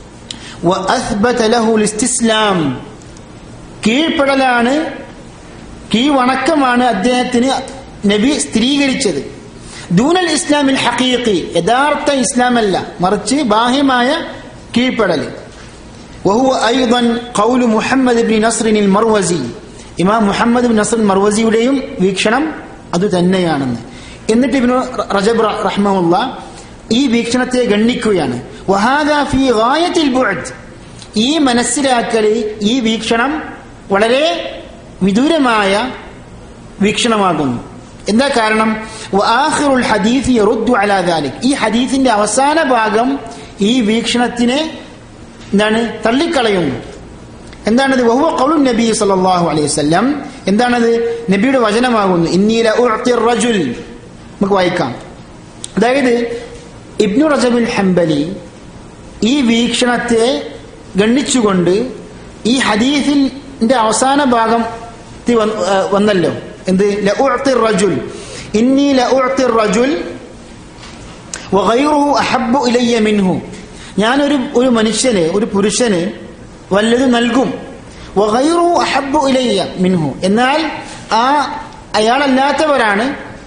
B: വഅസ്ബത ലഹുൽ ഇസ്തിസ്ലാം, കീഴ്പ്പെടലാണ്, കീഴ്വണക്കമാണ് അദ്ദേഹത്തിന് നബി സ്ഥിരീകരിച്ചത്. ദൂനൽ ഇസ്ലാമിൽ ഹഖീഖി, യഥാർത്ഥ ഇസ്ലാമല്ല, മറിച്ച് ബാഹ്യമായ കീഴ്പ്പെടൽ. വഹുവ അയ്ദൻ ഖൗലു മുഹമ്മദ് ഇബ്നു നസ്റിനിൽ മർവസി, ഇമാം മുഹമ്മദ് ഇബ്നു നസ്ർ മർവസിയുടെയും വീക്ഷണം അത് തന്നെയാണെന്ന്. എന്നിട്ട് ഇബ്നു റജബ് റഹ്മഹുല്ലാഹ് ഈ വീക്ഷണത്തെ ഗണ്ണിക്കുകയാണ്. വഹാദാ ഫീ ഗായത്തിൽ ബുഅദ്, ഈ മനസ്സിലാക്കൽ, ഈ വീക്ഷണം വളരെ വിദൂരമായ വീക്ഷണമാകുന്നു. എന്താ കാരണം? വആഖിറുൽ ഹദീസ് യറുദ്ദു അലാ ദാലിക്, ഈ ഹദീസിന്റെ അവസാന ഭാഗം ഈ വീക്ഷണത്തിനെ എന്താണ് തള്ളിക്കളയുന്നു. എന്താണത്? വഹുവ ഖൗലുൻ നബി സല്ലല്ലാഹു അലൈഹി വസല്ലം, എന്താണത്? നബിയുടെ വചനമാകുന്നു. ഇന്നി ലഉഅ്തി റജുൽ, നമുക്ക് വായിക്കാം. അതായത് ഇബ്നു റജബിൽ ഹംബലി ഈ വീക്ഷണത്തെ ഗണ്ണിച്ചുകൊണ്ട് ഈ ഹദീസിന്റെ അവസാന ഭാഗം വന്നല്ലോ, എന്ത്? ലഉഅ്തി റജുൽ, ഇന്നി ലഉഅ്തി റജുൽ വഗൈറുഹു അഹബ്ബു ഇലയ്യ മിൻഹു, ഞാനൊരു ഒരു മനുഷ്യന്, ഒരു പുരുഷന് വല്ലത് നൽകും. വഗൈറുഹു അഹബ്ബു ഇലയ്യ മിൻഹു, എന്നാൽ ആ അയാളല്ലാത്തവരാണ്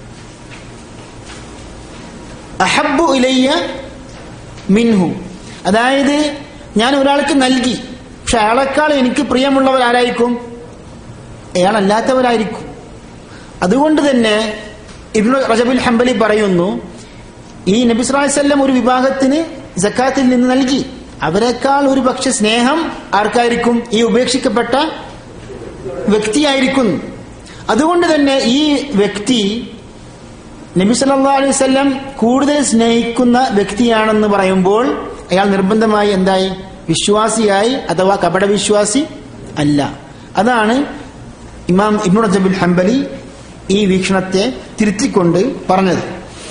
B: അഹബ്ബു ഇലയ്യ മിൻഹു, അതായത് ഞാൻ ഒരാൾക്ക് നൽകി, പക്ഷെ അയാളെക്കാൾ എനിക്ക് പ്രിയമുള്ളവർ ആരായിരിക്കും? അയാളല്ലാത്തവരായിരിക്കും. അതുകൊണ്ട് തന്നെ ഇബ്നു റജബുൽ ഹംബലി പറയുന്നു, ഈ നബി സല്ലല്ലാഹു അലൈഹി വസല്ലം ഒരു വിഭാഗത്തിന് സക്കാത്തിൽ നിന്ന് നൽകി, അവരെക്കാൾ ഒരു പക്ഷെ സ്നേഹം ആർക്കായിരിക്കും? ഈ ഉപേക്ഷിക്കപ്പെട്ട വ്യക്തിയായിരിക്കും. അതുകൊണ്ട് തന്നെ ഈ വ്യക്തി നബി സല്ലല്ലാഹു അലൈഹി വസല്ലം കൂടുതൽ സ്നേഹിക്കുന്ന വ്യക്തിയാണെന്ന് പറയുമ്പോൾ അയാൾ നിർബന്ധമായി എന്തായി? വിശ്വാസിയായി, അഥവാ കപടവിശ്വാസി അല്ല. അതാണ് ഇമാം ഇബ്നു റജബുൽ ഹംബലി ഈ വീക്ഷണത്തെ തിരുത്തിക്കൊണ്ട് പറഞ്ഞത്.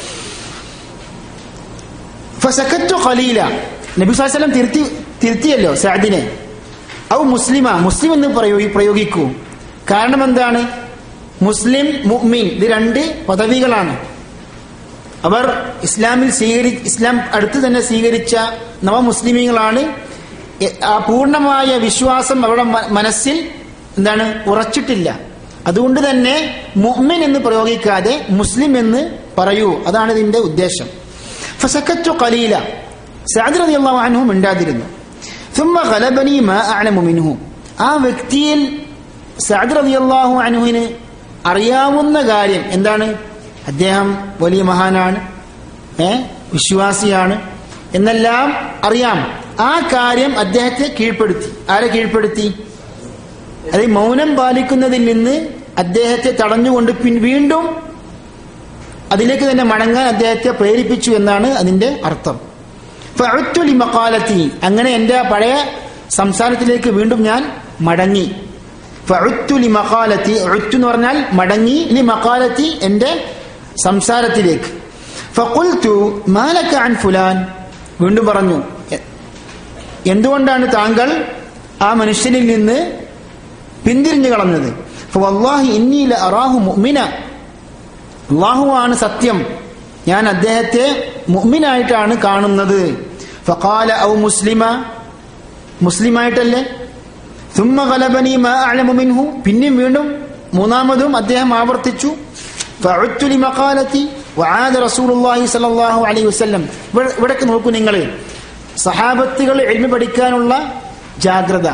B: ഫസക്കത്തു ഖലീല, നബി സല്ലല്ലാഹു അലൈഹി വസല്ലം തിരുത്തി തിരുത്തിയല്ലോ സഅദിനെ. ഔ മുസ്ലിമ, മുസ്ലിം എന്ന് പ്രയോഗി പ്രയോഗിക്കൂ കാരണം എന്താണ്? മുസ്ലിം മുഅ്മിൻ ഇത് രണ്ട് പദവികളാണ്. അവർ ഇസ്ലാമിൽ സ്വീകരി ഇസ്ലാം അടുത്ത് തന്നെ സ്വീകരിച്ച നവ മുസ്ലിമീങ്ങളാണ്. ആ പൂർണ്ണമായ വിശ്വാസം അവരുടെ മനസ്സിൽ എന്താണ് ഉറച്ചിട്ടില്ല. അതുകൊണ്ട് തന്നെ മുഅ്മിൻ എന്ന് പ്രയോഗിക്കാതെ മുസ്ലിം എന്ന് പറയൂ, അതാണ് ഇതിന്റെ ഉദ്ദേശം. ഫസക്കത്തു ഖലീല, സഅദ് റളിയല്ലാഹു അൻഹു മിണ്ടാതിരുന്നു. ثم غلبني ما اعلم منه, ആ വ്യക്തിയിൽ സഅദ് റളിയല്ലാഹു അൻഹുവിന് അറിയാവുന്ന കാര്യം എന്താണ്? അദ്ദേഹം വലിയ മഹാനാണ്, ഏ വിശ്വാസിയാണ് എന്നെല്ലാം അറിയാം. ആ കാര്യം അദ്ദേഹത്തെ കീഴ്പ്പെടുത്തി. ആരെ കീഴ്പ്പെടുത്തി? അത് മൗനം പാലിക്കുന്നതിൽ നിന്ന് അദ്ദേഹത്തെ തടഞ്ഞുകൊണ്ട് പിൻ വീണ്ടും അതിലേക്ക് തന്നെ മടങ്ങാൻ അദ്ദേഹത്തെ പ്രേരിപ്പിച്ചു എന്നാണ് അതിന്റെ അർത്ഥം. ഫഅഉത്തു ലിമഖാലതി, അങ്ങനെ എന്റെ പഴയ സംസാരത്തിലേക്ക് വീണ്ടും ഞാൻ മടങ്ങി. ഫഅഉത്തു ലിമഖാലതി, ഉഅ്തു എന്ന് പറഞ്ഞാൽ മടങ്ങി, ലിമഖാലതി എന്റെ സംസാരത്തിലേക്ക്. ഫഖുൽതു മാ ലക അൻ ഫുലാൻ, വീണ്ടും പറഞ്ഞു എന്തുകൊണ്ടാണ് താങ്കൾ ആ മനുഷ്യനിൽ നിന്ന് പിന്തിരിഞ്ഞു കളഞ്ഞത്? ഫവല്ലാഹി ഇന്നി ലഅറാഹു മുഅ്മിന, അല്ലാഹുവാണ് സത്യം, ഞാൻ അദ്ദേഹത്തെ മുഅ്മിനായിട്ടാണ് കാണുന്നത്. ഫഖാല ഔ മുസ്ലിമ, മുസ്ലിമായിട്ടല്ലേ? ثم غلبني ما اعلم منه, പിന്നെയും വീണ്ടും മൂന്നാമതും അദ്ദേഹം ആവർത്തിച്ചു. فعدت لمقالتي وعاد رسول الله صلى الله عليه وسلم. ഇവിടേക്ക് നോക്കൂ നിങ്ങൾ, സഹാബത്തുകൾ ഇൽമു പഠിക്കാനുള്ള ജാഗ്രത,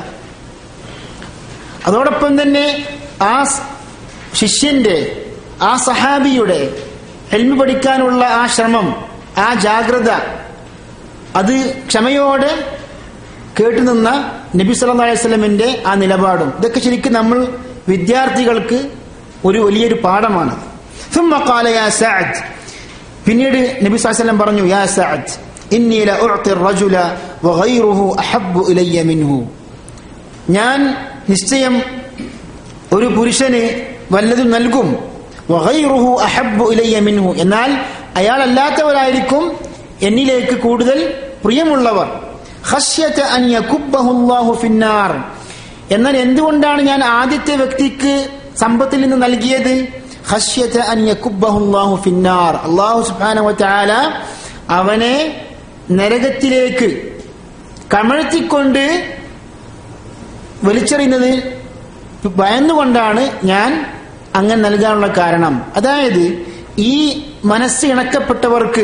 B: അതോടൊപ്പം തന്നെ ആ ശിഷ്യന്റെ ആ സഹാബിയുടെ ഇൽമു പഠിക്കാനുള്ള ആ ശ്രമം, ആ ജാഗ്രത, അത് ക്ഷമയോടെ കേട്ടുനിന്ന നബി സല്ലല്ലാഹു അലൈഹി വസല്ലമിന്റെ ആ നിലപാടും, ഇതൊക്കെ ശരിക്കും നമ്മൾ വിദ്യാർത്ഥികൾക്ക് ഒരു വലിയൊരു പാഠമാണ്. ثم قال يا سعد, പിന്നീട് നബി സല്ലല്ലാഹു അലൈഹി വസല്ലം പറഞ്ഞു, യാ സഅദ് ഇന്നി ലഉഅതി الرجل وغيره احب الي منه, ഞാൻ നിശ്ചയം ഒരു പുരുഷന് വല്ലതും നൽകും, وغيره احب الي منه, എന്നാൽ അയാൾ അല്ലാത്തവരായിരിക്കും എന്നിലേക്ക് കൂടുതൽ പ്രിയമുള്ളവർ. ഖശ്യത അൻ യകുബ്ബഹു അല്ലാഹു ഫിന്നാർ, എന്നാൽ എന്തുകൊണ്ടാണ് ഞാൻ ആദ്യത്തെ വ്യക്തിക്ക് സമ്പത്തിൽ നിന്ന് നൽകിയത്? ഖശ്യത അൻ യകുബ്ബഹു അല്ലാഹു ഫിന്നാർ, അല്ലാഹു സുബ്ഹാനഹു വ തആല അവനെ നരകത്തിലേക്ക് കമഴ്ത്തിക്കൊണ്ട് വലിച്ചെറിയുന്നത് ഭയന്നുകൊണ്ടാണ് ഞാൻ അങ്ങനെ നൽകാനുള്ള കാരണം. അതായത് ഈ മനസ്സ് ഇണക്കപ്പെട്ടവർക്ക്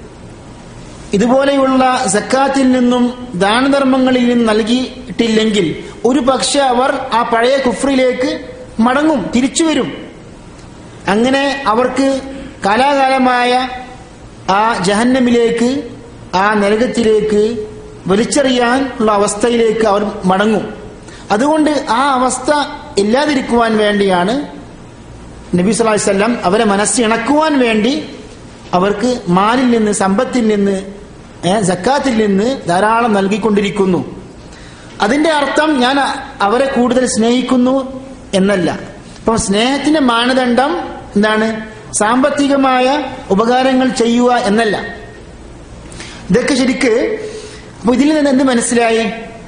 B: ഇതുപോലെയുള്ള സക്കാത്തിൽ നിന്നും ദാനധർമ്മങ്ങളിൽ നിന്നും നൽകിയിട്ടില്ലെങ്കിൽ ഒരു പക്ഷെ അവർ ആ പഴയ കുഫ്രിലേക്ക് മടങ്ങും, തിരിച്ചു വരും. അങ്ങനെ അവർക്ക് കാലാകാലമായ ആ ജഹന്നമിലേക്ക്, ആ നരകത്തിലേക്ക് വലിച്ചെറിയാൻ ഉള്ള അവസ്ഥയിലേക്ക് അവർ മടങ്ങും. അതുകൊണ്ട് ആ അവസ്ഥ ഇല്ലാതിരിക്കുവാൻ വേണ്ടിയാണ് നബി സല്ലല്ലാഹു അലൈഹി വസല്ലം അവരെ മനസ്സിണക്കുവാൻ വേണ്ടി അവർക്ക് മാലിൽ നിന്ന്, സമ്പത്തിൽ നിന്ന്, സക്കാത്തിൽ നിന്ന് ധാരാളം നൽകിക്കൊണ്ടിരിക്കുന്നു. അതിന്റെ അർത്ഥം ഞാൻ അവരെ കൂടുതൽ സ്നേഹിക്കുന്നു എന്നല്ല. അപ്പം സ്നേഹത്തിന്റെ മാനദണ്ഡം എന്താണ്? സാമ്പത്തികമായ ഉപകാരങ്ങൾ ചെയ്യുക എന്നല്ല. ഇതൊക്കെ ശരിക്ക് അപ്പൊ ഇതിൽ നിന്ന് എന്ത് മനസ്സിലായി?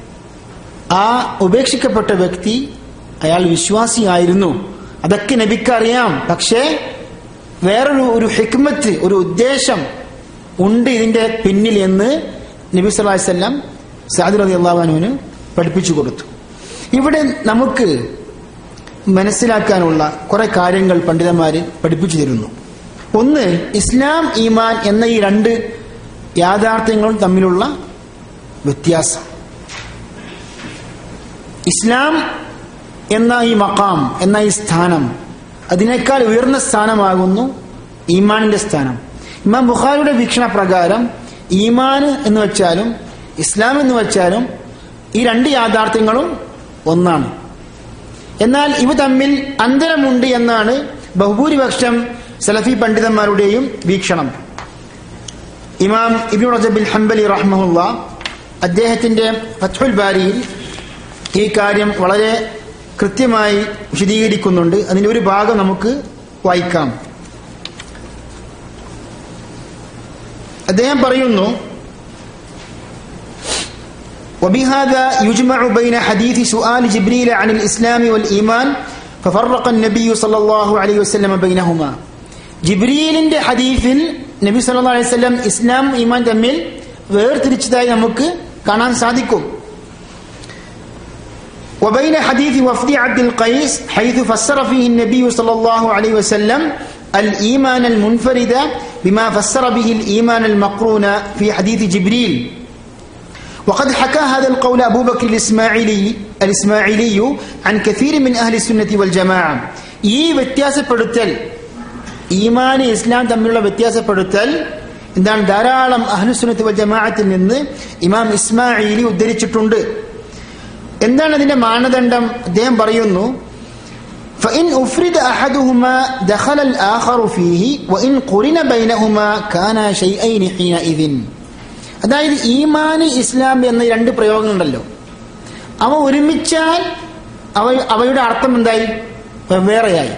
B: ആ ഉപേക്ഷിക്കപ്പെട്ട വ്യക്തി അയാൾ വിശ്വാസിയായിരുന്നു, അതൊക്കെ നബിക്കറിയാം. പക്ഷേ വേറൊരു ഒരു ഹിക്മത്ത്, ഒരു ഉദ്ദേശം ഉണ്ട് ഇതിന്റെ പിന്നിൽ എന്ന് നബി സല്ലല്ലാഹു അലൈഹി വസല്ലം സഅദ് റളിയല്ലാഹു അൻഹുവിന് പഠിപ്പിച്ചു കൊടുത്തു. ഇവിടെ നമുക്ക് മനസ്സിലാക്കാനുള്ള കുറെ കാര്യങ്ങൾ പണ്ഡിതന്മാര് പഠിപ്പിച്ചു തരുന്നു. ഒന്ന്, ഇസ്ലാം ഈമാൻ എന്ന ഈ രണ്ട് യാഥാർത്ഥ്യങ്ങളും തമ്മിലുള്ള വ്യത്യാസം. ഇസ്ലാം എന്ന ഈ മഖാം, എന്ന ഈ സ്ഥാനം, അതിനേക്കാൾ ഉയർന്ന സ്ഥാനമാകുന്നു ഈമാനിന്റെ സ്ഥാനം. ഇമാം ബുഖാരിയുടെ വീക്ഷണ പ്രകാരം ഈമാൻ എന്ന് വെച്ചാലും ഇസ്ലാം എന്ന് വെച്ചാലും ഈ രണ്ട് യാഥാർത്ഥ്യങ്ങളും ഒന്നാണ്. എന്നാൽ ഇവ തമ്മിൽ അന്തരമുണ്ട് എന്നാണ് ബഹുഭൂരിപക്ഷം സലഫി പണ്ഡിതന്മാരുടെയും വീക്ഷണം. ഇമാം ഇബ്നു റജബിൽ ഹംബലി റഹ്മഹുല്ലാ അദ്ദേഹത്തിന്റെ ഫത്ഹുൽ ബാരിയിൽ ഈ കാര്യം വളരെ കൃത്യമായി വിശദീകരിക്കുന്നുണ്ട്. അതിന്റെ ഒരു ഭാഗം നമുക്ക് വായിക്കാം. അദ്ദേഹം പറയുന്നു, وبهذا يجمع بين حديث سؤال جبريل عن الإسلام والإيمان ففرق النبي صلى الله عليه وسلم بينهما. ജിബ്രീലിന്റെ ഹദീസിൽ നബി സല്ലല്ലാഹു അലൈഹി വസല്ലം ഇസ്ലാം ഈമാൻ തമ്മിൽ വേർതിരിച്ചതായി നമുക്ക് കാണാൻ സാധിക്കും. وبين حديث وفد عبد القيس حيث فسر فيه النبي صلى الله عليه وسلم الإيمان المنفرد بما فسر به الإيمان المقرون في حديث جبريل. وقد حكى هذا القول أبو بكر الإسماعيلي الإسماعيلي عن كثير من أهل السنة والجماعة. ഈ വ്യത്യാസപ്പെടുത്തൽ, ഈമാൻ ഇസ്ലാം തമ്മിലുള്ള വ്യത്യാസപ്പെടുത്തൽ എന്താണ് ധാരാളം അഹ്ലുസുന്നത്ത് വൽ ജമാഅത്തിൽ നിന്ന് ഇമാം ഇസ്മാഈലി ഉദ്ധരിച്ചിട്ടുണ്ട്. എന്താണ് അതിന്റെ മാനദണ്ഡം? അദ്ദേഹം പറയുന്നു, فإن أفرد أحدهما دخل الآخر فيه وإن قرن بينهما كان شيئين حينئذ. അതായത് ഈമാൻ ഇസ്ലാം എന്ന രണ്ട് പ്രയോഗങ്ങളുണ്ടല്ലോ, അവ ഒരുമിച്ചാൽ അവ അവയുടെ അർത്ഥം എന്തായി? വെവ്വേറെയായി.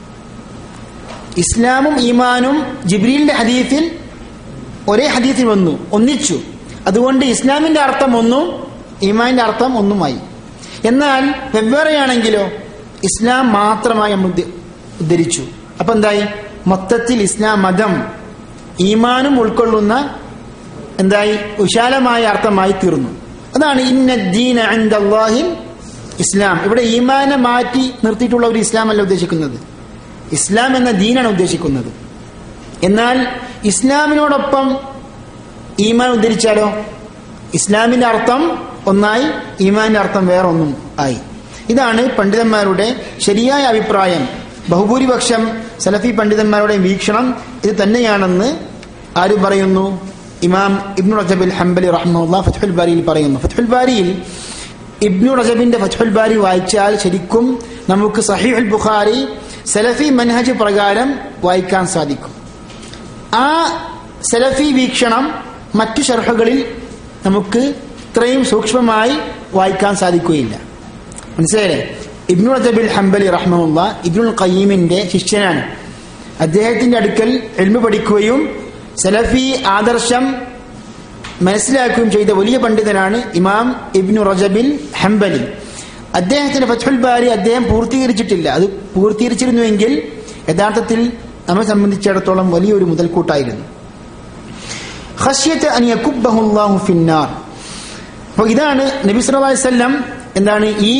B: ഇസ്ലാമും ഈമാനും ജിബ്രീലിന്റെ ഹദീസിൽ ഒരേ ഹദീസിൽ വന്നു, ഒന്നിച്ചു. അതുകൊണ്ട് ഇസ്ലാമിന്റെ അർത്ഥം ഒന്നും ഈമാനിന്റെ അർത്ഥം ഒന്നുമായി. എന്നാൽ വെവ്വേറെയാണെങ്കിലോ ഇസ്ലാം മാത്രമായി നമ്മൾ ഉദ്ധരിച്ചു. അപ്പൊ എന്തായി? മൊത്തത്തിൽ ഇസ്ലാം മതം ഈമാനും ഉൾക്കൊള്ളുന്ന എന്തായി? വിശാലമായ അർത്ഥമായി തീർന്നു. അതാണ് ഇന്ന ദീന ഇൻദല്ലാഹിൽ ഇസ്ലാം. ഇവിടെ ഈമാനെ മാറ്റി നിർത്തിയിട്ടുള്ള ഒരു ഇസ്ലാം അല്ല ഉദ്ദേശിക്കുന്നത്, ഇസ്ലാം എന്ന ദീനാണ് ഉദ്ദേശിക്കുന്നത്. എന്നാൽ ഇസ്ലാമിനോടൊപ്പം ഈമാൻ ഉദ്ധരിച്ചാലോ ഇസ്ലാമിന്റെ അർത്ഥം ഒന്നായി, ഈമാന്റെ അർത്ഥം വേറെ ഒന്നും ആയി. ഇതാണ് പണ്ഡിതന്മാരുടെ ശരിയായ അഭിപ്രായം. ബഹുഭൂരിപക്ഷം സലഫി പണ്ഡിതന്മാരുടെ വീക്ഷണം ഇത് തന്നെയാണെന്ന് ആര് പറയുന്നു? ഇമാം ഇബ്നു റജബ് ഹംബലി റഹ്മഹുല്ലാഹ് ഫത്ഹുൽ ബാരിയിൽ പറയുന്നു. ഫത്ഹുൽ ബാരിയിൽ ഇബ്നു റജബിന്റെ ഫത്ഹുൽ ബാരി വായിച്ചാൽ ശരിക്കും നമുക്ക് സഹീഹുൽ ബുഖാരി സലഫി മൻഹജ് പ്രകാരം വായിക്കാൻ സാധിക്കും. ആ സലഫി വീക്ഷണം മറ്റു ശർഹകളിൽ നമുക്ക് ഇത്രയും സൂക്ഷ്മമായി വായിക്കാൻ സാധിക്കുകയില്ല. മനസ്സിലായില്ലേ? ഇബ്നു റജബിൽ ഹംബലി റഹ്മഹുല്ലാഹ് ഇബ്നുൽ ഖയ്യിമിന്റെ ശിഷ്യനാണ്. അദ്ദേഹത്തിന്റെ അടുക്കൽ ഇൽമു പഠിക്കുകയും സലഫി ആദർശം മനസ്സിലാക്കുകയും ചെയ്ത വലിയ പണ്ഡിതനാണ് ഇമാം ഇബ്നു റജബിൽ ഹംബലി. അദ്ദേഹത്തിന്റെ ഫത്ഹുൽ ബാരി അദ്ദേഹം പൂർത്തീകരിച്ചിട്ടില്ല. അത് പൂർത്തീകരിച്ചിരുന്നുവെങ്കിൽ യഥാർത്ഥത്തിൽ നമ്മെ സംബന്ധിച്ചിടത്തോളം വലിയൊരു മുതൽക്കൂട്ടായിരുന്നു. ഖശ്യത അൻ യകുബ്ബഹു അല്ലാഹു ഫിന്നാർ. അപ്പോൾ ഇതാണ് നബി സല്ലല്ലാഹു അലൈഹി വസല്ലം എന്താണ് ഈ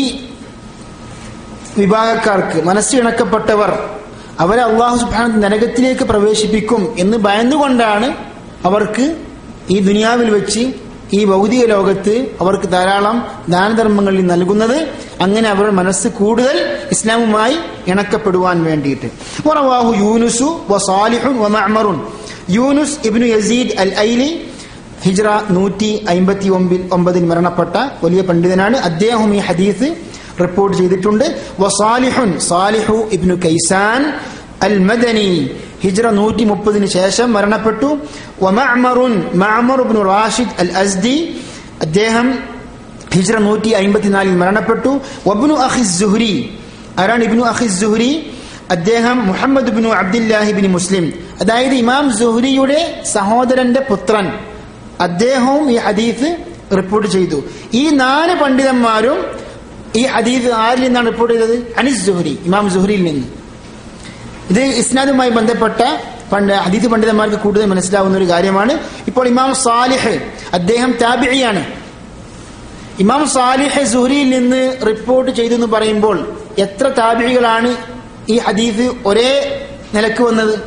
B: വിഭാഗക്കാർക്ക്, മനസ്സിണക്കപ്പെട്ടവർ, അവരെ അല്ലാഹു സുബ്ഹാനഹു നരകത്തിലേക്ക് പ്രവേശിപ്പിക്കും എന്ന് ഭയന്നുകൊണ്ടാണ് അവർക്ക് ഈ ദുനിയാവിൽ വെച്ച് ഈ ഭൗതിക ലോകത്ത് അവർക്ക് ധാരാളം ദാനധർമ്മങ്ങളിൽ നൽകുന്നത്. അങ്ങനെ അവരുടെ മനസ്സ് കൂടുതൽ ഇസ്ലാമുമായി ഇണക്കപ്പെടുവാൻ വേണ്ടിയിട്ട്. വറവാഹു യൂനുസു വസാലിഹുൻ വമഅ്മറുൻ. യൂനുസ് ഇബ്നു യസീദ് അൽ ഐലി ഹിജ്റ നൂറ്റി അമ്പത്തി ഒമ്പതിൽ മരണപ്പെട്ട വലിയ പണ്ഡിതനാണ്. അദ്ദേഹം ഈ ഹദീസ് റിപ്പോർട്ട് ചെയ്തിട്ടുണ്ട്. വസാലിഹുൻ സാലിഹു ഇബ്നു കൈസാൻ അൽ മദനി ഹിജ്റ നൂറ്റി മുപ്പതിന് ശേഷം മരണപ്പെട്ടു. വമഅ്മറുൻ മഅ്മർ ഇബ്നു റാഷിദ് അൽ അസ്ദി അദ്ദേഹം ഹിജ്റ നൂറ്റി അമ്പത്തിനാലിൽ മരണപ്പെട്ടു. വബ്നു അഖി സുഹ്രി. ആരാണ് ഇബ്നു അഖി സുഹ്രി? അദ്ദേഹം മുഹമ്മദ് ഇബ്നു അബ്ദുല്ലാഹി ഇബ്നു മുസ്ലിം, അതായത് ഇമാം സുഹ്രിയുടെ സഹോദരന്റെ പുത്രൻ. അദ്ദേഹവും ഈ ഹദീസ് റിപ്പോർട്ട് ചെയ്തു. ഈ നാല് പണ്ഡിതന്മാരും ഈ ഹദീസ് ആരിൽ നിന്നാണ് റിപ്പോർട്ട് ചെയ്തത്? അനിസ് സുഹ്രി, ഇമാം സുഹ്രിയിൽ നിന്ന്. ഇത് ഇസ്നാദുമായി ബന്ധപ്പെട്ട പണ്ട് ഹദീസ് പണ്ഡിതന്മാർക്ക് കൂടുതൽ മനസ്സിലാവുന്ന ഒരു കാര്യമാണ്. ഇപ്പോൾ ഇമാം സാലിഹ് അദ്ദേഹം താബിഇയാണ്. ഇമാം സാലിഹ് സുഹ്രിയിൽ നിന്ന് റിപ്പോർട്ട് ചെയ്തു എന്ന് പറയുമ്പോൾ എത്ര താബിഇകളാണ് ഈ ഹദീസ് ഒരേ നിലക്ക് വന്നത്?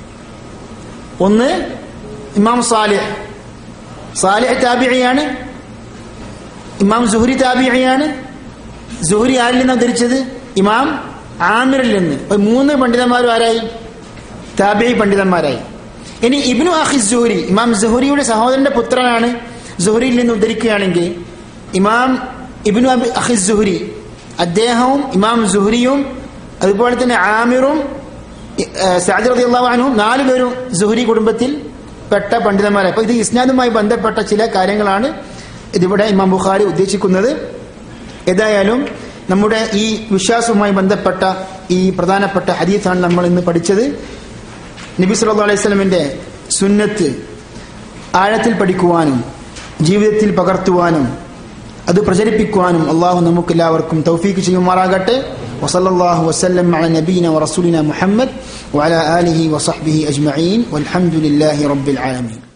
B: ഒന്ന് ഇമാം സാലിഹ്, സാലിഹ് താബിഇയാണ്. ഇമാം സുഹ്രി താബിഇയാണ്. സുഹ്രി ആരിൽ നിന്നാണ് ഉദ്ധരിച്ചത്? ഇമാം ആമിറിൽ നിന്ന്. മൂന്ന് പണ്ഡിതന്മാരും ആരായി? താബിഈ പണ്ഡിതന്മാരായി. ഇനി ഇബ്നു അഖി സുഹ്രി, ഇമാം സുഹ്രിയുടെ സഹോദരന്റെ പുത്രനാണ്. സുഹ്രിയിൽ നിന്ന് ഉദ്ധരിക്കുകയാണെങ്കിൽ ഇമാം ഇബ്നു അഖി സുഹ്രി അദ്ദേഹവും ഇമാം സുഹ്രിയും അതുപോലെ തന്നെ ആമിറും സഅദ് റളിയല്ലാഹു അൻഹു നാലുപേരും സുഹ്രി കുടുംബത്തിൽ പെട്ട പണ്ഡിതന്മാരായി. അപ്പൊ ഇത് ഇസ്നാദുമായി ബന്ധപ്പെട്ട ചില കാര്യങ്ങളാണ് ഇതിവിടെ ഇമാം ബുഖാരി ഉദ്ദേശിക്കുന്നത്. ഏതായാലും നമ്മുടെ ഈ വിശ്വാസവുമായി ബന്ധപ്പെട്ട ഈ പ്രധാനപ്പെട്ട ഹദീസാണ് നമ്മൾ ഇന്ന് പഠിച്ചത്. നബി സല്ലല്ലാഹു അലൈഹി വസല്ലമിന്റെ സുന്നത്ത് ആഴത്തിൽ പഠിക്കുവാനും ജീവിതത്തിൽ പകർത്തുവാനും അത് പ്രചരിപ്പിക്കുവാനും അള്ളാഹു നമുക്ക് എല്ലാവർക്കും തൗഫീഖ് ചെയ്യുമാറാകട്ടെ. വസല്ലല്ലാഹു വസല്ലം അലാ നബീന വറസൂലിന മുഹമ്മദ് വഅലാ ആലിഹി വസഹ്ബിഹി അജ്മഈൻ വൽഹംദുലില്ലാഹി റബ്ബിൽ ആലമീൻ.